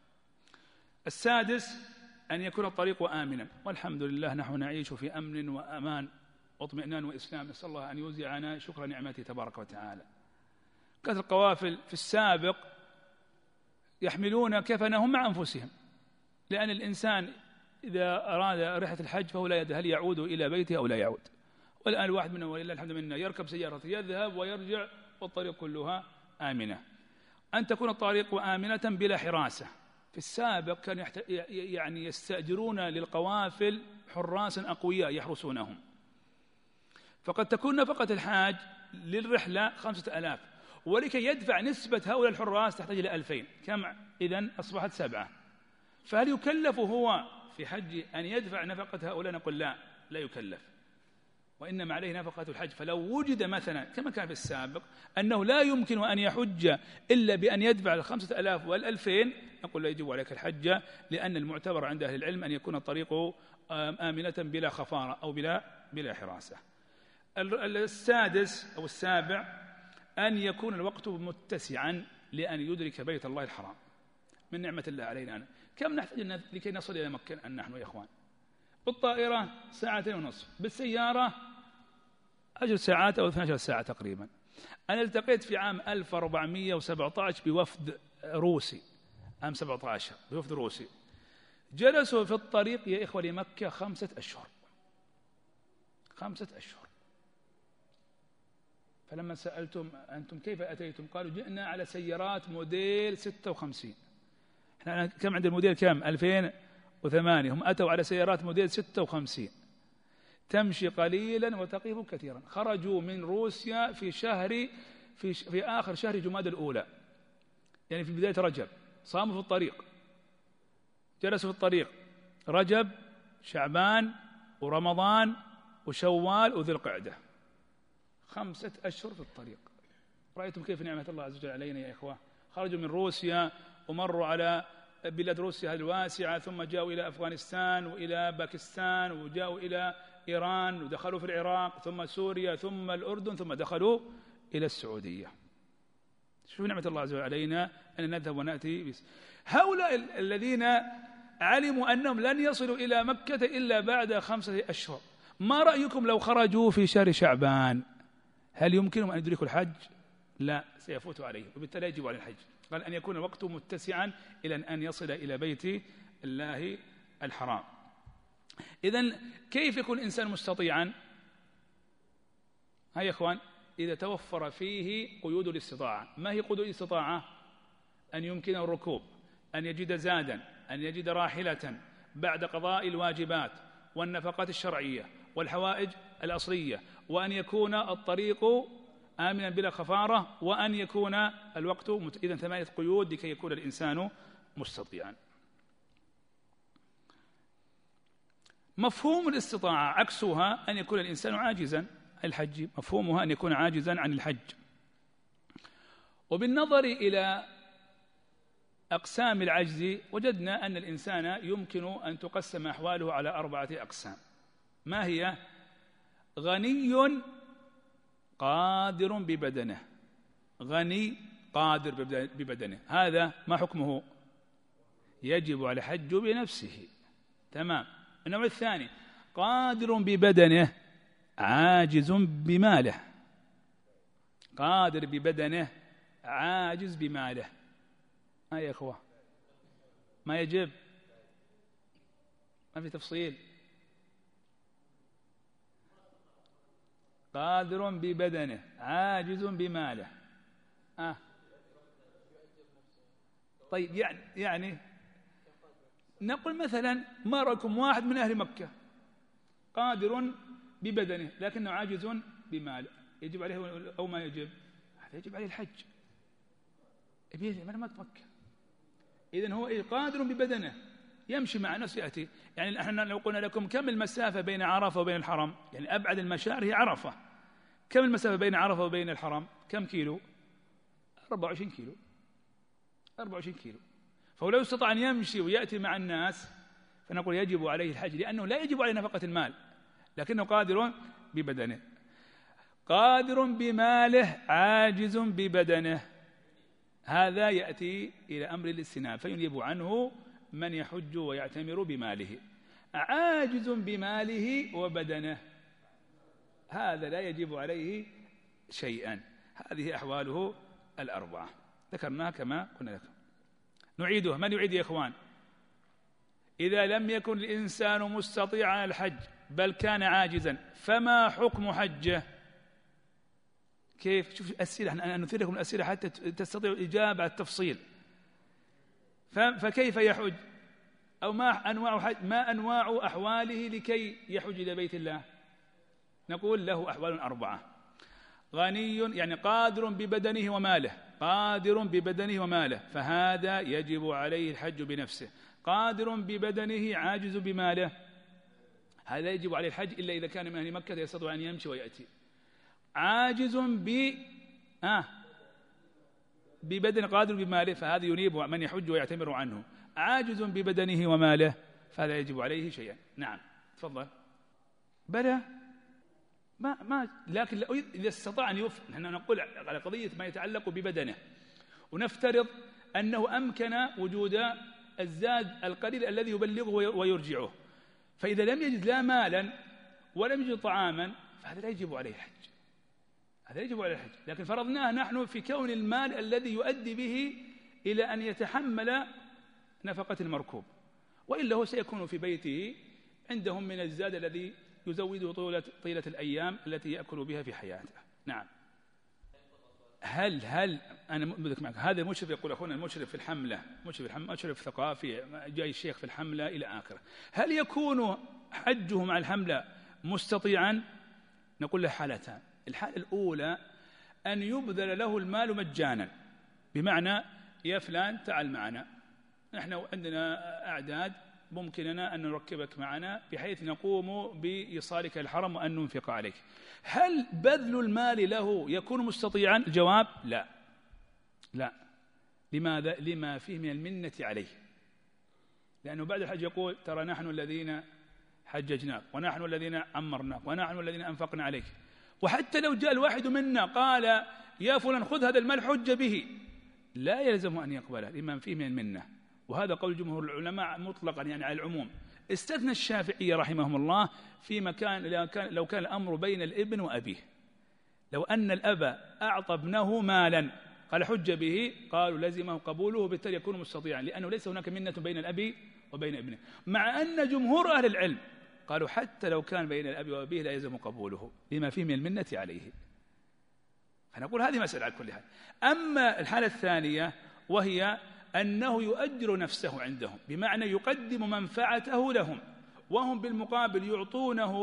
[SPEAKER 2] السادس أن يكون الطريق آمنا، والحمد لله نحن نعيش في أمن وأمان واطمئنان وإسلام، نسأل الله أن يوزعنا شكر نعمته تبارك وتعالى. كانت القوافل في السابق يحملون كفنهم مع أنفسهم، لأن الإنسان إذا أراد رحلة الحج فهو لا يدري هل يعود إلى بيته أو لا يعود. والآن الواحد منهم ولله الحمد منا يركب سيارته يذهب ويرجع والطريق كلها آمنة. أن تكون الطريق آمنة بلا حراسة. في السابق كان يعني يستأجرون للقوافل حراسا أقوياء يحرسونهم، فقد تكون نفقة الحاج للرحلة 5000، ولكي يدفع نسبة هؤلاء الحراس تحتاج إلى 2000. كم إذن؟ أصبحت 7. فهل يكلف هو في حج أن يدفع نفقة هؤلاء؟ نقول لا يكلف، وإنما عليه نفقة الحج. فلو وجد مثلا كما كان في السابق أنه لا يمكن أن يحج إلا بأن يدفع 5000 وال2000، نقول لا يجب عليك الحج، لأن المعتبر عند أهل العلم أن يكون الطريق آمنة بلا خفارة أو بلا حراسة. السادس أو السابع أن يكون الوقت متسعا لأن يدرك بيت الله الحرام. من نعمة الله علينا كم نحتاج لكي نصل إلى مكة نحن يا إخوان؟ بالطائرة 2.5 ساعة، بالسيارة 10 ساعات أو 12 ساعة تقريبا. أنا التقيت في عام 1417 بوفد روسي، عام 17 بوفد روسي، جلسوا في الطريق يا إخوة لمكة 5 أشهر. 5 أشهر. فلما سألتم أنتم كيف أتيتم؟ قالوا جئنا على سيارات موديل 56. احنا كم عند الموديل؟ كم؟ 2008. هم أتوا على سيارات موديل 56 تمشي قليلا وتقف كثيرا. خرجوا من روسيا في آخر شهر جمادى الأولى، يعني في بداية رجب. صاموا في الطريق، جلسوا في الطريق رجب شعبان ورمضان وشوال وذي القعدة، 5 أشهر في الطريق. رأيتم كيف نعمة الله عز وجل علينا يا إخوة؟ خرجوا من روسيا ومروا على بلاد روسيا الواسعة، ثم جاءوا إلى أفغانستان وإلى باكستان، وجاءوا إلى إيران، ودخلوا في العراق، ثم سوريا، ثم الأردن، ثم دخلوا إلى السعودية. شوفوا نعمة الله عز وجل علينا أن نذهب ونأتي هؤلاء الذين علموا أنهم لن يصلوا إلى مكة إلا بعد 5 أشهر. ما رأيكم لو خرجوا في شهر شعبان؟ هل يمكنهم أن يدركوا الحج؟ لا، سيفوت عليهم، وبالتالي يجب على الحج. قال أن يكون الوقت متسعا إلى أن يصل إلى بيت الله الحرام. إذن كيف يكون الإنسان مستطيعا؟ هيا يا إخوان، إذا توفر فيه قيود الاستطاعة. ما هي قيود الاستطاعة؟ أن يمكنه الركوب، أن يجد زادا، أن يجد راحلة بعد قضاء الواجبات والنفقات الشرعية والحوائج الأصلية، وأن يكون الطريق آمنا بلا خفارة، وأن يكون الوقت إذن 8 قيود لكي يكون الإنسان مستطيعا. مفهوم الاستطاعة عكسها أن يكون الإنسان عاجزا عن الحج، مفهومها أن يكون عاجزا عن الحج. وبالنظر إلى أقسام العجز وجدنا أن الإنسان يمكن أن تقسم أحواله على 4 أقسام. ما هي؟ غني قادر ببدنه، غني قادر ببدنه، هذا ما حكمه؟ يجب على الحج بنفسه، تمام. النوع الثاني قادر ببدنه عاجز بماله، قادر ببدنه عاجز بماله، يا أخوة ما يجب، ما في تفصيل. قادر ببدنه عاجز بماله. طيب يعني نقول مثلا ما رأيكم واحد من أهل مكة قادر ببدنه لكنه عاجز بماله، يجب عليه أو ما يجب؟ هذا يجب عليه الحج، من مكة. إذن هو قادر ببدنه يمشي مع نفسه يأتي. يعني احنا لو قلنا لكم كم المسافة بين عرفة وبين الحرم، يعني أبعد المشاعر هي عرفة، كم المسافة بين عرفة وبين الحرم؟ كم كيلو؟ 24 كيلو، 24 كيلو. فهو لو استطاع أن يمشي ويأتي مع الناس فنقول يجب عليه الحج، لأنه لا يجب عليه نفقة المال لكنه قادر ببدنه. قادر بماله عاجز ببدنه، هذا يأتي إلى أمر الاستناب فينيب عنه من يحج ويعتمر بماله. عاجز بماله وبدنه هذا لا يجب عليه شيئا. هذه أحواله 4 ذكرناها كما قلنا لكم. نعيدها. من يعيد يا إخوان؟ إذا لم يكن الإنسان مستطيعا على الحج بل كان عاجزا فما حكم حجه؟ كيف؟ شوف أسئلة، أنا نثير لكم الأسئلة حتى تستطيعوا الإجابة على التفصيل. فكيف يحج؟ أو ما أنواع حج؟ ما أنواع أحواله لكي يحج إلى بيت الله؟ نقول له أحوال 4. غني يعني قادر ببدنه وماله، قادر ببدنه وماله فهذا يجب عليه الحج بنفسه. قادر ببدنه عاجز بماله هذا يجب عليه الحج إلا إذا كان من أهل مكة يستطيع أن يمشي ويأتي. عاجز ببدن قادر بماله فهذا ينيب من يحج ويعتمر عنه. عاجز ببدنه وماله فهذا يجب عليه شيئا. نعم تفضل. بلى ما لكن إذا استطاع أن يوفق. نحن نقول على قضية ما يتعلق ببدنه ونفترض أنه أمكن وجود الزاد القليل الذي يبلغه ويرجعه، فإذا لم يجد لا مالا ولم يجد طعاما فهذا لا يجب عليه الحج، هذا يجب عليه الحج. لكن فرضناه نحن في كون المال الذي يؤدي به إلى أن يتحمل نفقة المركوب، وإلا هو سيكون في بيته عندهم من الزاد الذي يزوده طيلة الأيام التي يأكل بها في حياته. نعم. هل أنا مدرك معك هذا المشرف يقول أخونا المشرف في الحملة، مشرف ثقافي جاي الشيخ في الحملة إلى آخره، هل يكون حجه مع الحملة مستطيعا؟ نقول له حالتان. الحالة الأولى أن يبذل له المال مجانا، بمعنى يا فلان تعال معنا، نحن عندنا أعداد ممكننا أن نركبك معنا بحيث نقوم بإيصالك الحرم وأن ننفق عليك. هل بذل المال له يكون مستطيعا؟ الجواب لا. لماذا؟ لما فيه من المنة عليه، لأنه بعد الحج يقول ترى نحن الذين حججناك ونحن الذين عمرناك ونحن الذين أنفقنا عليك. وحتى لو جاء الواحد منا قال يا فلان خذ هذا المال حج به، لا يلزم أن يقبله لما فيه من المنة. وهذا قول جمهور العلماء مطلقا يعني على العموم. استثنى الشافعية رحمهم الله في مكان لو كان الأمر بين الابن وأبيه، لو أن الأب أعطى ابنه مالا قال حج به قالوا لزمه قبوله وبالتالي يكون مستطيعا، لأنه ليس هناك منة بين الأب وبين ابنه، مع أن جمهور أهل العلم قالوا حتى لو كان بين الأب وأبيه لا يلزم قبوله لما فيه من المنة عليه. فنقول هذه مسألة على كل حال. أما الحالة الثانية وهي أنه يؤجر نفسه عندهم، بمعنى يقدم منفعته لهم وهم بالمقابل يعطونه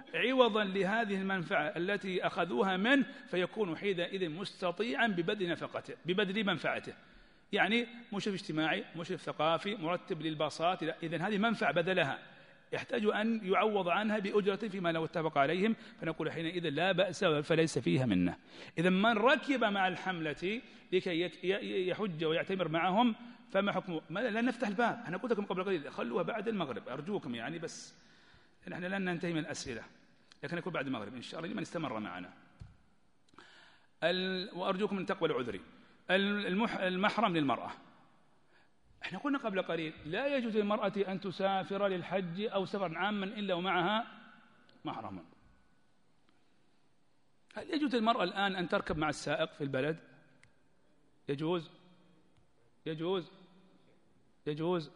[SPEAKER 2] عوضا لهذه المنفعة التي أخذوها منه، فيكون حينئذ مستطيعا ببذل منفعته. يعني مشرف اجتماعي، مشرف ثقافي، مرتب للباصات، إذن هذه منفعة بذلها يحتاج أن يعوض عنها بأجرة فيما لو اتفق عليهم، فنقول حينئذ لا بأس فليس فيها منه. إذن من ركب مع الحملة لكي يحج ويعتمر معهم فما حكمه؟ لن نفتح الباب، أنا قلت لكم قبل قليل خلوها بعد المغرب أرجوكم يعني، بس نحن لن ننتهي من الأسئلة، لكن يكون بعد المغرب إن شاء الله لمن استمر معنا. وأرجوكم أن تقبلوا عذري. المحرم للمرأة، احنا قلنا قبل قليل لا يجوز للمرأة أن تسافر للحج أو سفرا عاما إلا ومعها محرم. هل يجوز للمرأة الآن أن تركب مع السائق في البلد؟ يجوز يجوز يجوز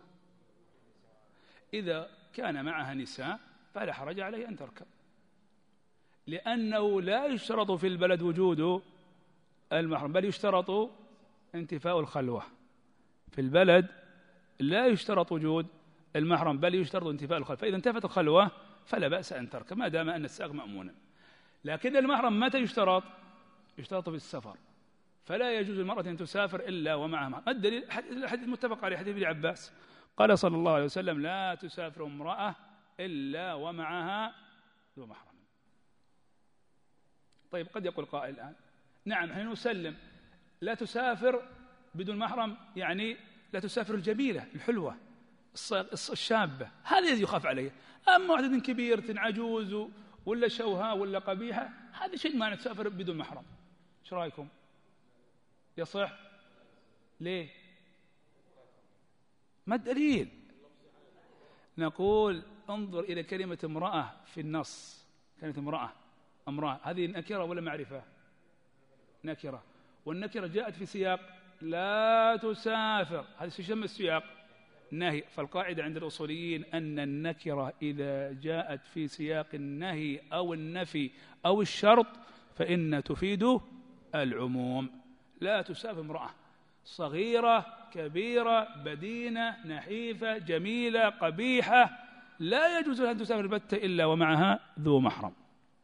[SPEAKER 2] إذا كان معها نساء فلا حرج عليه أن تركب، لأنه لا يشترط في البلد وجود المحرم، بل يشترط انتفاء الخلوة. في البلد لا يشترط وجود المحرم بل يشترط انتفاء الخلوة، فإذا انتفت الخلوة فلا بأس أن تركب ما دام أن السائق مأمونا. لكن المحرم متى يشترط؟ يشترط في السفر، فلا يجوز للمرأة أن تسافر إلا ومعها محرم. الدليل الحديث المتفق عليه حديث ابن عباس قال صلى الله عليه وسلم لا تسافر امرأة إلا ومعها ذو محرم. طيب قد يقول قائل الآن نعم نحن نسلم لا تسافر بدون محرم، يعني لا تسافر الجميلة الحلوة الشابة، هذا الذي يخاف عليه. أما واحدة كبيرة عجوز ولا شوهاء ولا قبيحة هذا شيء ما تسافر بدون محرم. ايش رايكم؟ يصح؟ ليه؟ ما الدليل؟ نقول انظر إلى كلمة امرأة في النص، كلمة امرأة هذه نكرة ولا معرفة؟ نكرة، والنكرة جاءت في سياق لا تسافر، هذا يسمى السياق نهي. فالقاعدة عند الأصوليين أن النكرة إذا جاءت في سياق النهي أو النفي أو الشرط فإن تفيد العموم. لا تسافر امرأة صغيرة كبيرة بدينة نحيفة جميلة قبيحة لا يجوز لها أن تسافر البتة إلا ومعها ذو محرم.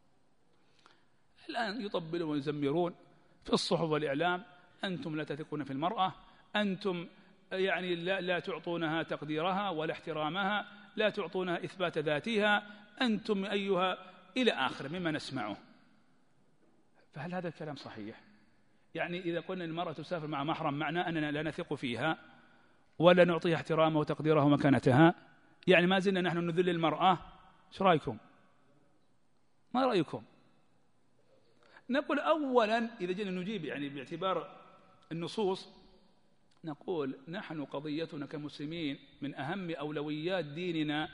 [SPEAKER 2] الآن يطبلون ويزمرون في الصحف والإعلام أنتم لا تثقون في المرأة، أنتم يعني لا تعطونها تقديرها ولا احترامها، لا تعطونها إثبات ذاتها، أنتم أيها إلى آخر مما نسمعه. فهل هذا الكلام صحيح؟ يعني إذا قلنا المرأة تسافر مع محرم معنى أننا لا نثق فيها ولا نعطيها احترامها وتقديرها ومكانتها، يعني ما زلنا نحن نذل المرأة. ايش رأيكم؟ ما رأيكم؟ نقول أولا إذا جينا نجيب يعني باعتبار النصوص، نقول نحن قضيتنا كمسلمين من أهم أولويات ديننا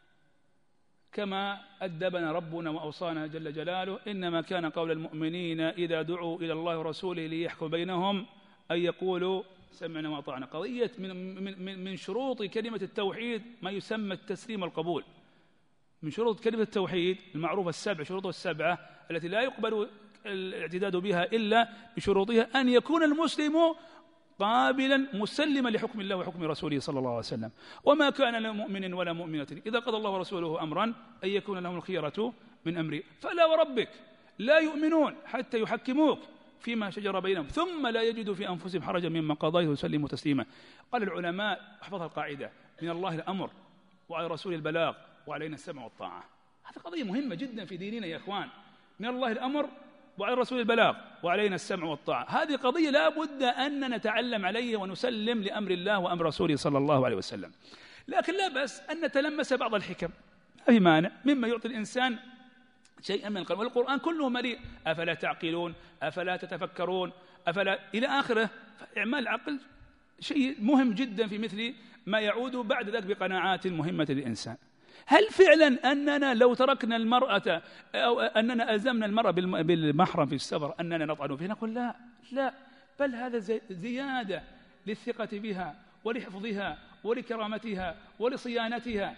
[SPEAKER 2] كما أدبنا ربنا وأوصانا جل جلاله إنما كان قول المؤمنين إذا دعوا إلى الله ورسوله ليحكم بينهم أن يقولوا سمعنا وأطعنا. قضية من شروط كلمة التوحيد ما يسمى التسليم والقبول. من شروط كلمة التوحيد المعروفة السبع شروط السبعة التي لا يقبل الاعتداد بها إلا بشروطها أن يكون المسلم قابلا مسلما لحكم الله وحكم رسوله صلى الله عليه وسلم. وما كان لمؤمن ولا مؤمنة إذا قضى الله ورسوله أمرا أن يكون لهم الخيرة من أمره. فلا وربك لا يؤمنون حتى يحكموك فيما شجر بينهم ثم لا يجدوا في أنفسهم حرجا مما قضيت وسلموا تسليما. قال العلماء احفظها القاعدة من الله الأمر وعلى رسول البلاغ وعلينا السمع والطاعة. هذه قضية مهمة جدا في ديننا يا إخوان. من الله الأمر وعلى رسول البلاغ وعلينا السمع والطاعة. هذه قضية لا بد أن نتعلم عليه ونسلم لأمر الله وأمر رسوله صلى الله عليه وسلم. لكن لا بأس أن نتلمس بعض الحكم، ما في مانع، مما يعطي الإنسان شيئا من القرآن. والقرآن كله مليء أفلا تعقلون أفلا تتفكرون أفلا إلى آخره. فإعمال العقل شيء مهم جدا في مثل ما يعود بعد ذلك بقناعات مهمة للإنسان. هل فعلا أننا لو تركنا المرأة أو أننا ألزمنا المرأة بالمحرم في السفر أننا نطعن فيه؟ نقول لا بل هذا زيادة للثقة بها ولحفظها ولكرامتها ولصيانتها.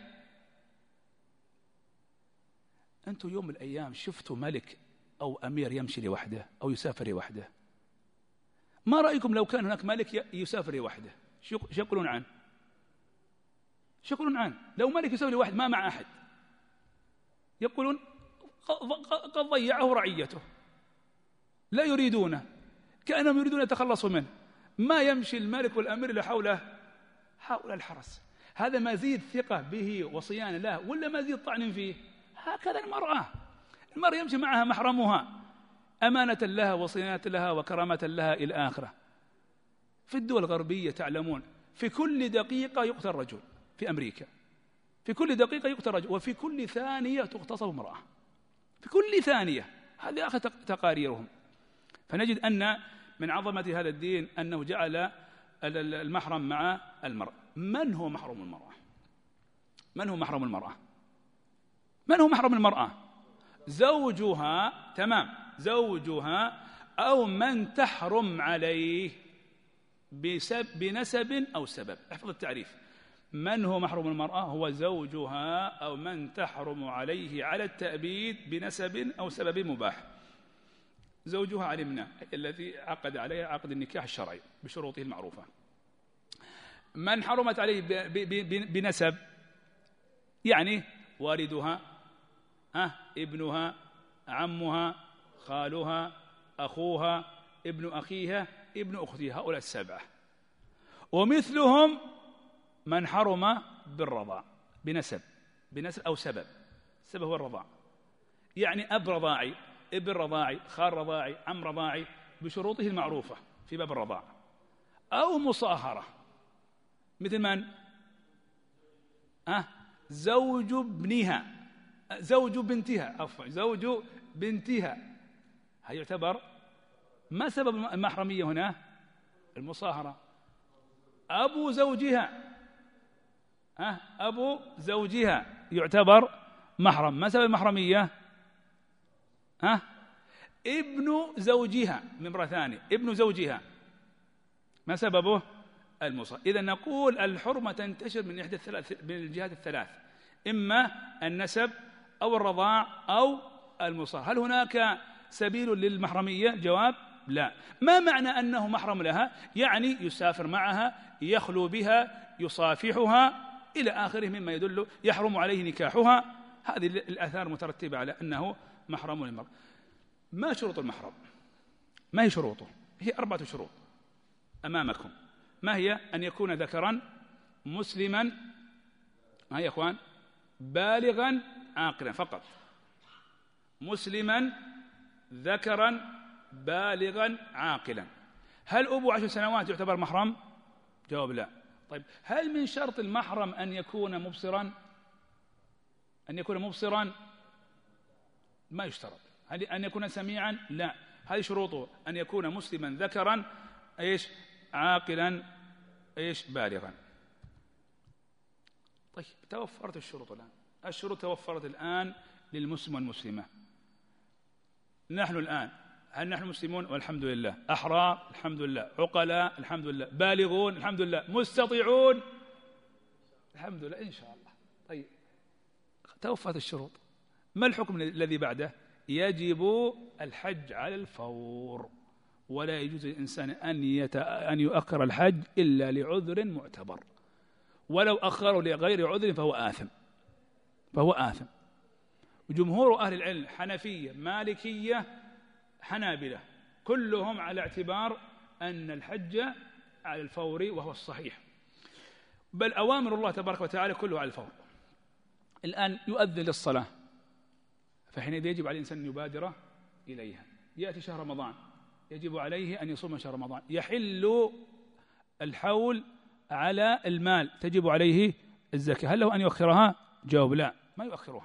[SPEAKER 2] أنتم يوم من الأيام شفتوا ملك أو أمير يمشي لوحده أو يسافر لوحده؟ ما رأيكم لو كان هناك ملك يسافر لوحده؟ شو يقولون عنه؟ شكرا عنه. لو ملك يسافر لوحده ما مع أحد يقولون قد ضيعه رعيته، لا يريدونه، كأنهم يريدون يتخلصوا منه. ما يمشي الملك والأمير إلا حول الحرس. هذا مزيد ثقة به وصيانة له ولا مزيد طعن فيه؟ هكذا المرأة يمشي معها محرمها أمانة لها وصيانة لها وكرامة لها إلى آخره. في الدول الغربية تعلمون في كل دقيقة يقتل رجل، في أمريكا في كل دقيقة يقتل رجل، وفي كل ثانية تغتصب امرأة، في كل ثانية. هذه أخذ تقاريرهم. فنجد أن من عظمة هذا الدين أنه جعل المحرم مع المرأة. من هو محرم المرأة؟ من هو محرم المرأة؟ من هو محرم المرأة؟ زوجها، تمام، زوجها أو من تحرم عليه بنسب أو سبب. احفظ التعريف. من هو محرم المرأة؟ هو زوجها أو من تحرم عليه على التأبيد بنسب أو سبب مباح. زوجها علمنا الذي عقد عليها عقد النكاح الشرعي بشروطه المعروفة. من حرمت عليه بنسب يعني والدها، ابنها، عمها، خالها، أخوها، ابن أخيها، ابن أختها، هؤلاء السبعة. ومثلهم من حرم بالرضاع بنسب أو سبب. السبب هو الرضاع، يعني أب رضاعي، ابن رضاعي، خال رضاعي، عم رضاعي بشروطه المعروفة في باب الرضاع. أو مصاهرة، مثل من؟ زوج ابنها، زوج بنتها، عفوا زوج بنتها، هل يعتبر؟ ما سبب المحرمية هنا؟ المصاهرة. أبو زوجها، أبو زوجها يعتبر محرم. ما سبب المحرمية؟ ابن زوجها من امرأة ثانية، ابن زوجها، ما سببه؟ المصاهرة. إذا نقول الحرمة تنتشر من إحدى من الجهات الثلاث، إما النسب أو الرضاع أو المصاهرة. هل هناك سبيل للمحرمية؟ جواب لا. ما معنى أنه محرم لها؟ يعني يسافر معها، يخلو بها، يصافحها إلى آخره مما يدل يحرم عليه نكاحها. هذه الآثار مترتبة على أنه محرم للمرأة. ما شروط المحرم؟ ما هي شروطه؟ هي 4 شروط أمامكم. ما هي؟ أن يكون ذكرا مسلما، ما هي يا أخوان؟ بالغا عاقلا فقط. مسلما ذكرا بالغا عاقلا. هل أبو 10 سنوات يعتبر محرم؟ جواب لا. طيب هل من شرط المحرم أن يكون مبصرا؟ أن يكون مبصرا ما يشترط. هل أن يكون سميعا؟ لا. هذه شروطه أن يكون مسلما ذكرا عاقلا بالغا. طيب توفرت الشروط الآن. الشروط توفرت الآن للمسلم والمسلمة. نحن الآن هل نحن مسلمون؟ والحمد لله. أحرار؟ الحمد لله. عقلاء؟ الحمد لله. بالغون؟ الحمد لله. مستطيعون؟ الحمد لله إن شاء الله. طيب توفرت الشروط. ما الحكم الذي بعده؟ يجب الحج على الفور، ولا يجوز للإنسان أن يؤخر الحج إلا لعذر معتبر، ولو أخره لغير عذر فهو آثم. وجمهور أهل العلم حنفية مالكية حنابلة كلهم على اعتبار أن الحج على الفور، وهو الصحيح، بل أوامر الله تبارك وتعالى كله على الفور. الآن يؤذن للصلاة، فحينئذ يجب على الإنسان أن يبادر إليها. يأتي شهر رمضان يجب عليه أن يصوم شهر رمضان. يحل الحول على المال تجب عليه الزكاة. هل له أن يؤخرها؟ جواب لا، ما يؤخرها.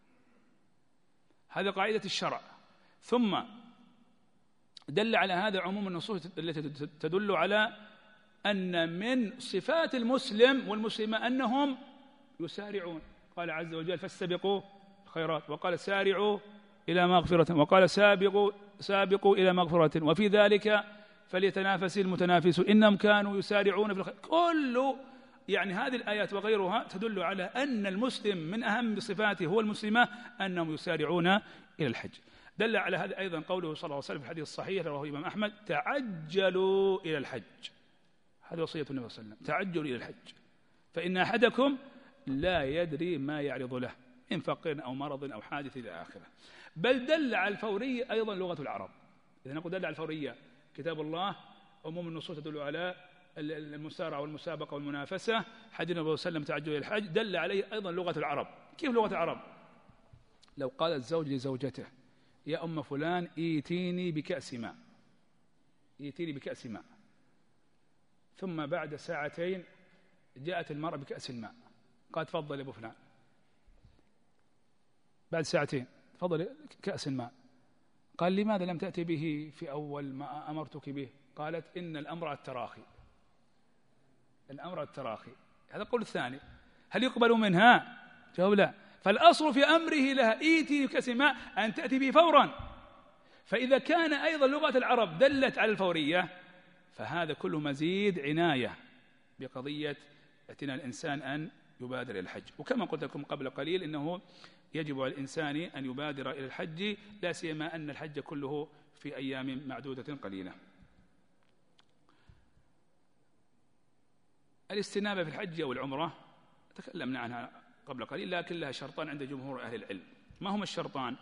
[SPEAKER 2] هذا قاعدة الشرع. ثم دل على هذا عموم النصوص التي تدل على أن من صفات المسلم والمسلمة أنهم يسارعون. قال عز وجل فاستبقوا الخيرات، وقال سارعوا إلى مغفرة، وقال سابقوا إلى مغفرة، وفي ذلك فليتنافس المتنافسون إنهم كانوا يسارعون في الخير. كل يعني هذه الآيات وغيرها تدل على أن المسلم من أهم صفاته هو المسلمة أنهم يسارعون إلى الحج. دل على هذا أيضا قوله صلى الله عليه وسلم في الحديث الصحيح رواه الإمام أحمد تعجلوا إلى الحج. هذه وصية النبي صلى الله عليه وسلم، تعجلوا إلى الحج فإن أحدكم لا يدري ما يعرض له. من فقر أو مرض أو حادث إلى آخره. بل دل على الفورية أيضا لغة العرب. إذا نقول دل على الفورية كتاب الله، عموم النصوص تدل على المسارعة والمسابقة والمنافسة، حديث النبي صلى الله عليه وسلم تعجل الحج دل عليه أيضا لغة العرب. كيف لغة العرب؟ لو قال الزوج لزوجته يا أم فلان ائتيني بكأس ماء، ائتيني بكأس ماء، ثم بعد ساعتين جاءت المرأة بكأس الماء، قال تفضل يا أبو فلان. بعد ساعتين تفضل كأس الماء، قال لماذا لم تأتي به في أول ما أمرتك به؟ قالت إن الأمر التراخي، الأمر التراخي. هذا القول الثاني. هل يقبل منها؟ جواب لا. فالأصل في أمره لها ائتي بكأس ماء أن تأتي به فورا. فإذا كان أيضا لغة العرب دلت على الفورية فهذا كله مزيد عناية بقضية اعتناء الإنسان أن يبادر إلى الحج. وكما قلت لكم قبل قليل إنه يجب على الإنسان أن يبادر إلى الحج، لا سيما أن الحج كله في أيام معدودة قليلة. الاستنابة في الحج أو العمرة تكلمنا عنها قبل قليل، لكن لها شرطان عند جمهور أهل العلم. ما هما الشرطان؟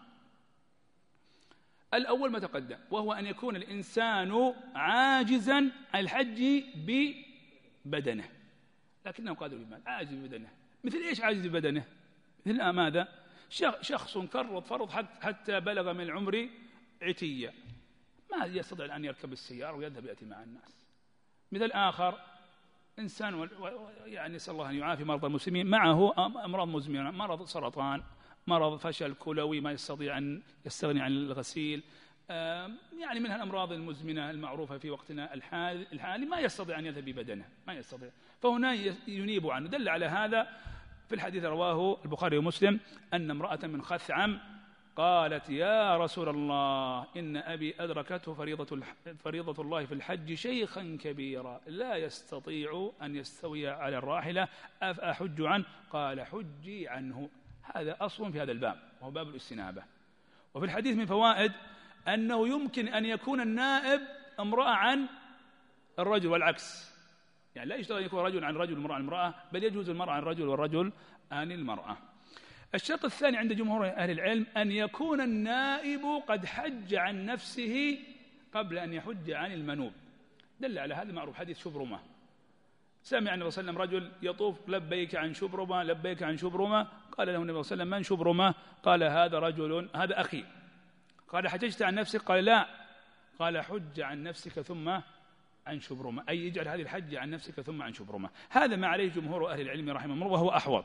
[SPEAKER 2] الأول ما تقدم، وهو أن يكون الإنسان عاجزا عن الحج ببدنه، لكنه قادر بمال. عاجز ببدنه مثل إيش؟ عاجز ببدنه مثل ماذا؟ شخص فرض حتى بلغ من العمر عتية، ما يستطيع أن يركب السيارة ويذهب يأتي مع الناس. مثل آخر إنسان يعني نسأل الله أن يعافي مرضى المسلمين، معه أمراض مزمنة، مرض سرطان، مرض فشل كلوي ما يستطيع أن يستغني عن الغسيل، يعني من الأمراض المزمنة المعروفة في وقتنا الحالي، ما يستطيع أن يذهب ببدنه، ما يستطيع. فهنا ينيب عنه. دل على هذا في الحديث رواه البخاري ومسلم أن امرأة من خثعم قالت يا رسول الله إن أبي أدركته فريضة الله في الحج شيخا كبيرا لا يستطيع أن يستوي على الراحلة أفأحج عنه؟ قال حجي عنه. هذا أصل في هذا الباب وهو باب الاستنابة. وفي الحديث من فوائد أنه يمكن أن يكون النائب امرأة عن الرجل والعكس، يعني لا يشتغل أن يكون رجل عن رجل والمرأة عن المرأة، بل يجوز المرأة عن الرجل والرجل عن المرأة. الشرط الثاني عند جمهور أهل العلم أن يكون النائب قد حج عن نفسه قبل أن يحج عن المنوب. دل على هذا معروف حديث شبرمة، سمع النبي صلى الله عليه وسلم رجل يطوف لبيك عن شبرمة لبيك عن شبرمة، قال له النبي صلى الله عليه وسلم من شبرمة؟ قال هذا رجل هذا أخي. قال حججت عن نفسك؟ قال لا. قال حج عن نفسك ثم عن شبرمة، أي اجعل هذه الحج عن نفسك ثم عن شبرمة. هذا ما عليه جمهور أهل العلم رحمهم الله وهو أحوط.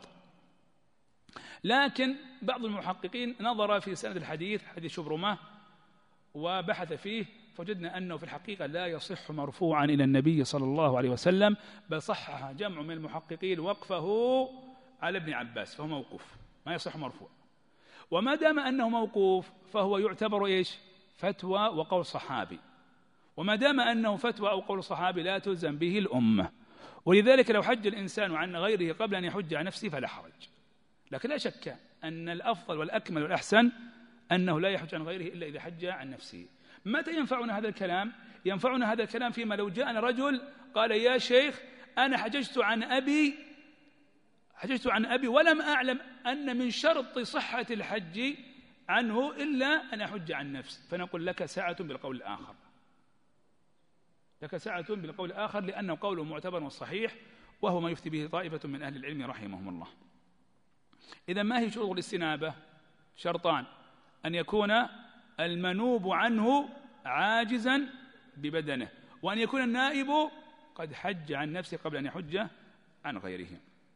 [SPEAKER 2] لكن بعض المحققين نظر في سند الحديث حديث شبرمة وبحث فيه، فوجدنا أنه في الحقيقة لا يصح مرفوعا إلى النبي صلى الله عليه وسلم، بل صحح جمع من المحققين وقفه على ابن عباس، فهو موقوف ما يصح مرفوع. وما دام أنه موقوف فهو يعتبر إيش؟ فتوى وقول صحابي، وما دام أنه فتوى أو قول صحابي لا تلزم به الأمة. ولذلك لو حج الإنسان عن غيره قبل أن يحج عن نفسه فلا حرج. لكن لا شك أن الأفضل والأكمل والأحسن أنه لا يحج عن غيره إلا إذا حج عن نفسه. متى ينفعنا هذا الكلام؟ ينفعنا هذا الكلام فيما لو جاءنا رجل قال يا شيخ أنا حججت عن أبي ولم أعلم أن من شرط صحة الحج عنه إلا أن أحج عن نفسي، فنقول لك ساعة بالقول الآخر، لك ساعة بالقول الآخر، لأنه قوله معتبر وصحيح وهو ما يفتي به طائفة من أهل العلم رحمهم الله. إذا ما هي شروط الاستنابة؟ شرطان: أن يكون المنوب عنه عاجزا ببدنه، وأن يكون النائب قد حج عن نفسه قبل أن يحج عن غيره.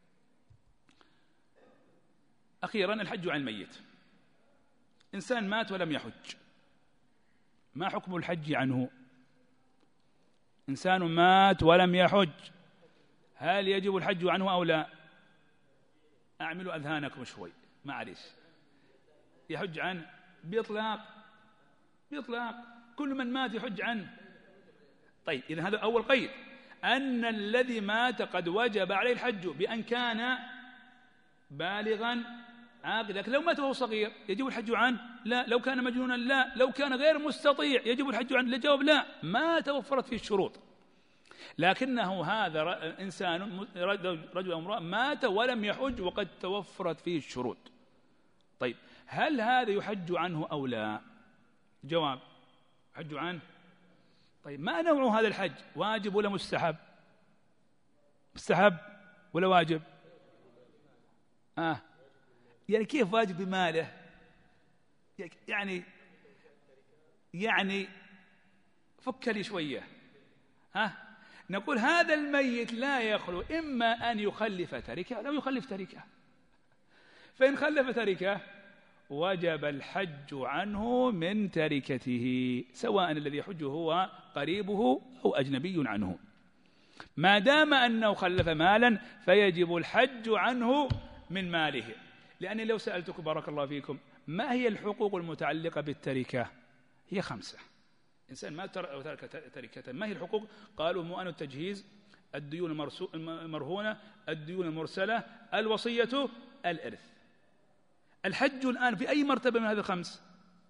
[SPEAKER 2] أخيرا الحج عن الميت. إنسان مات ولم يحج، ما حكم الحج عنه؟ إنسان مات ولم يحج، هل يجب الحج عنه أو لا؟ أعملوا أذهانكم شوي، معليش. يحج عنه بإطلاق كل من مات يحج عنه. طيب إذن هذا أول قيد، أن الذي مات قد وجب عليه الحج بأن كان بالغا عاقلا. لكن لو مات وهو صغير يجب الحج عنه؟ لا. لو كان مجنونا؟ لا. لو كان غير مستطيع يجب الحج عنه؟ الجواب لا، ما توفرت فيه الشروط. لكنه هذا إنسان رجل أو امرأة مات ولم يحج وقد توفرت فيه الشروط، طيب هل هذا يحج عنه أو لا؟ جواب: يحج عنه. طيب ما نوع هذا الحج؟ واجب ولا مستحب؟ مستحب ولا واجب؟ يعني كيف واجب بماله؟ يعني فك لي شوية. نقول هذا الميت لا يخلو إما أن يخلف تركة أو يخلف تركة، فإن خلف تركة وجب الحج عنه من تركته، سواء الذي يحج هو قريبه أو أجنبي عنه. ما دام أنه خلف مالا فيجب الحج عنه من ماله. لأني لو سألتكم بارك الله فيكم ما هي الحقوق المتعلقة بالتركة؟ هي 5. إنسان ما ترك تركة، ما هي الحقوق؟ قالوا: مؤن التجهيز، الديون المرهونة، الديون المرسلة، الوصية، الإرث. الحج الآن في أي مرتبة من هذه ال5؟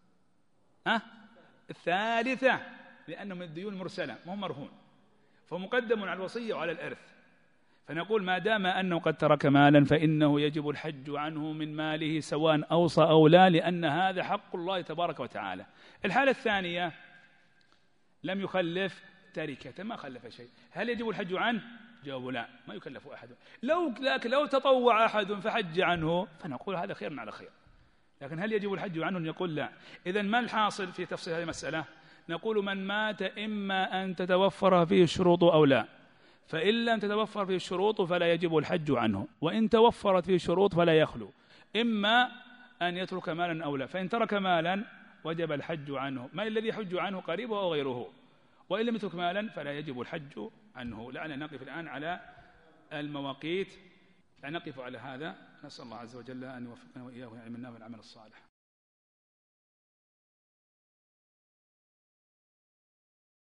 [SPEAKER 2] الثالثة، لأنه من الديون المرسلة مو مرهون، فمقدم على الوصية وعلى الإرث. فنقول ما دام أنه قد ترك مالا فإنه يجب الحج عنه من ماله سواء أوصى أو لا، لأن هذا حق الله تبارك وتعالى. الحالة الثانية: لم يخلف تركة، ما خلف شيء، هل يجب الحج عنه؟ جواب: لا، ما يكلف أحد. لو تطوع أحد فحج عنه فنقول هذا خير على خير، لكن هل يجب الحج عنه؟ يقول لا. إذن ما الحاصل في تفصيل هذه المسألة؟ نقول: من مات إما أن تتوفر فيه الشروط أو لا، فإن لم تتوفر فيه الشروط فلا يجب الحج عنه، وإن توفرت فيه الشروط فلا يخلو، إما أن يترك مالا أو لا. فإن ترك مالا وجب الحج عنه، ما الذي يحج عنه قريبه أو غيره، وإن لم يترك مالا فلا يجب الحج عنه. لعلنا نقف الآن على المواقيت، نقف على هذا. نسأل الله عز وجل أن يوفقنا وإياه علم النافع والعمل الصالح.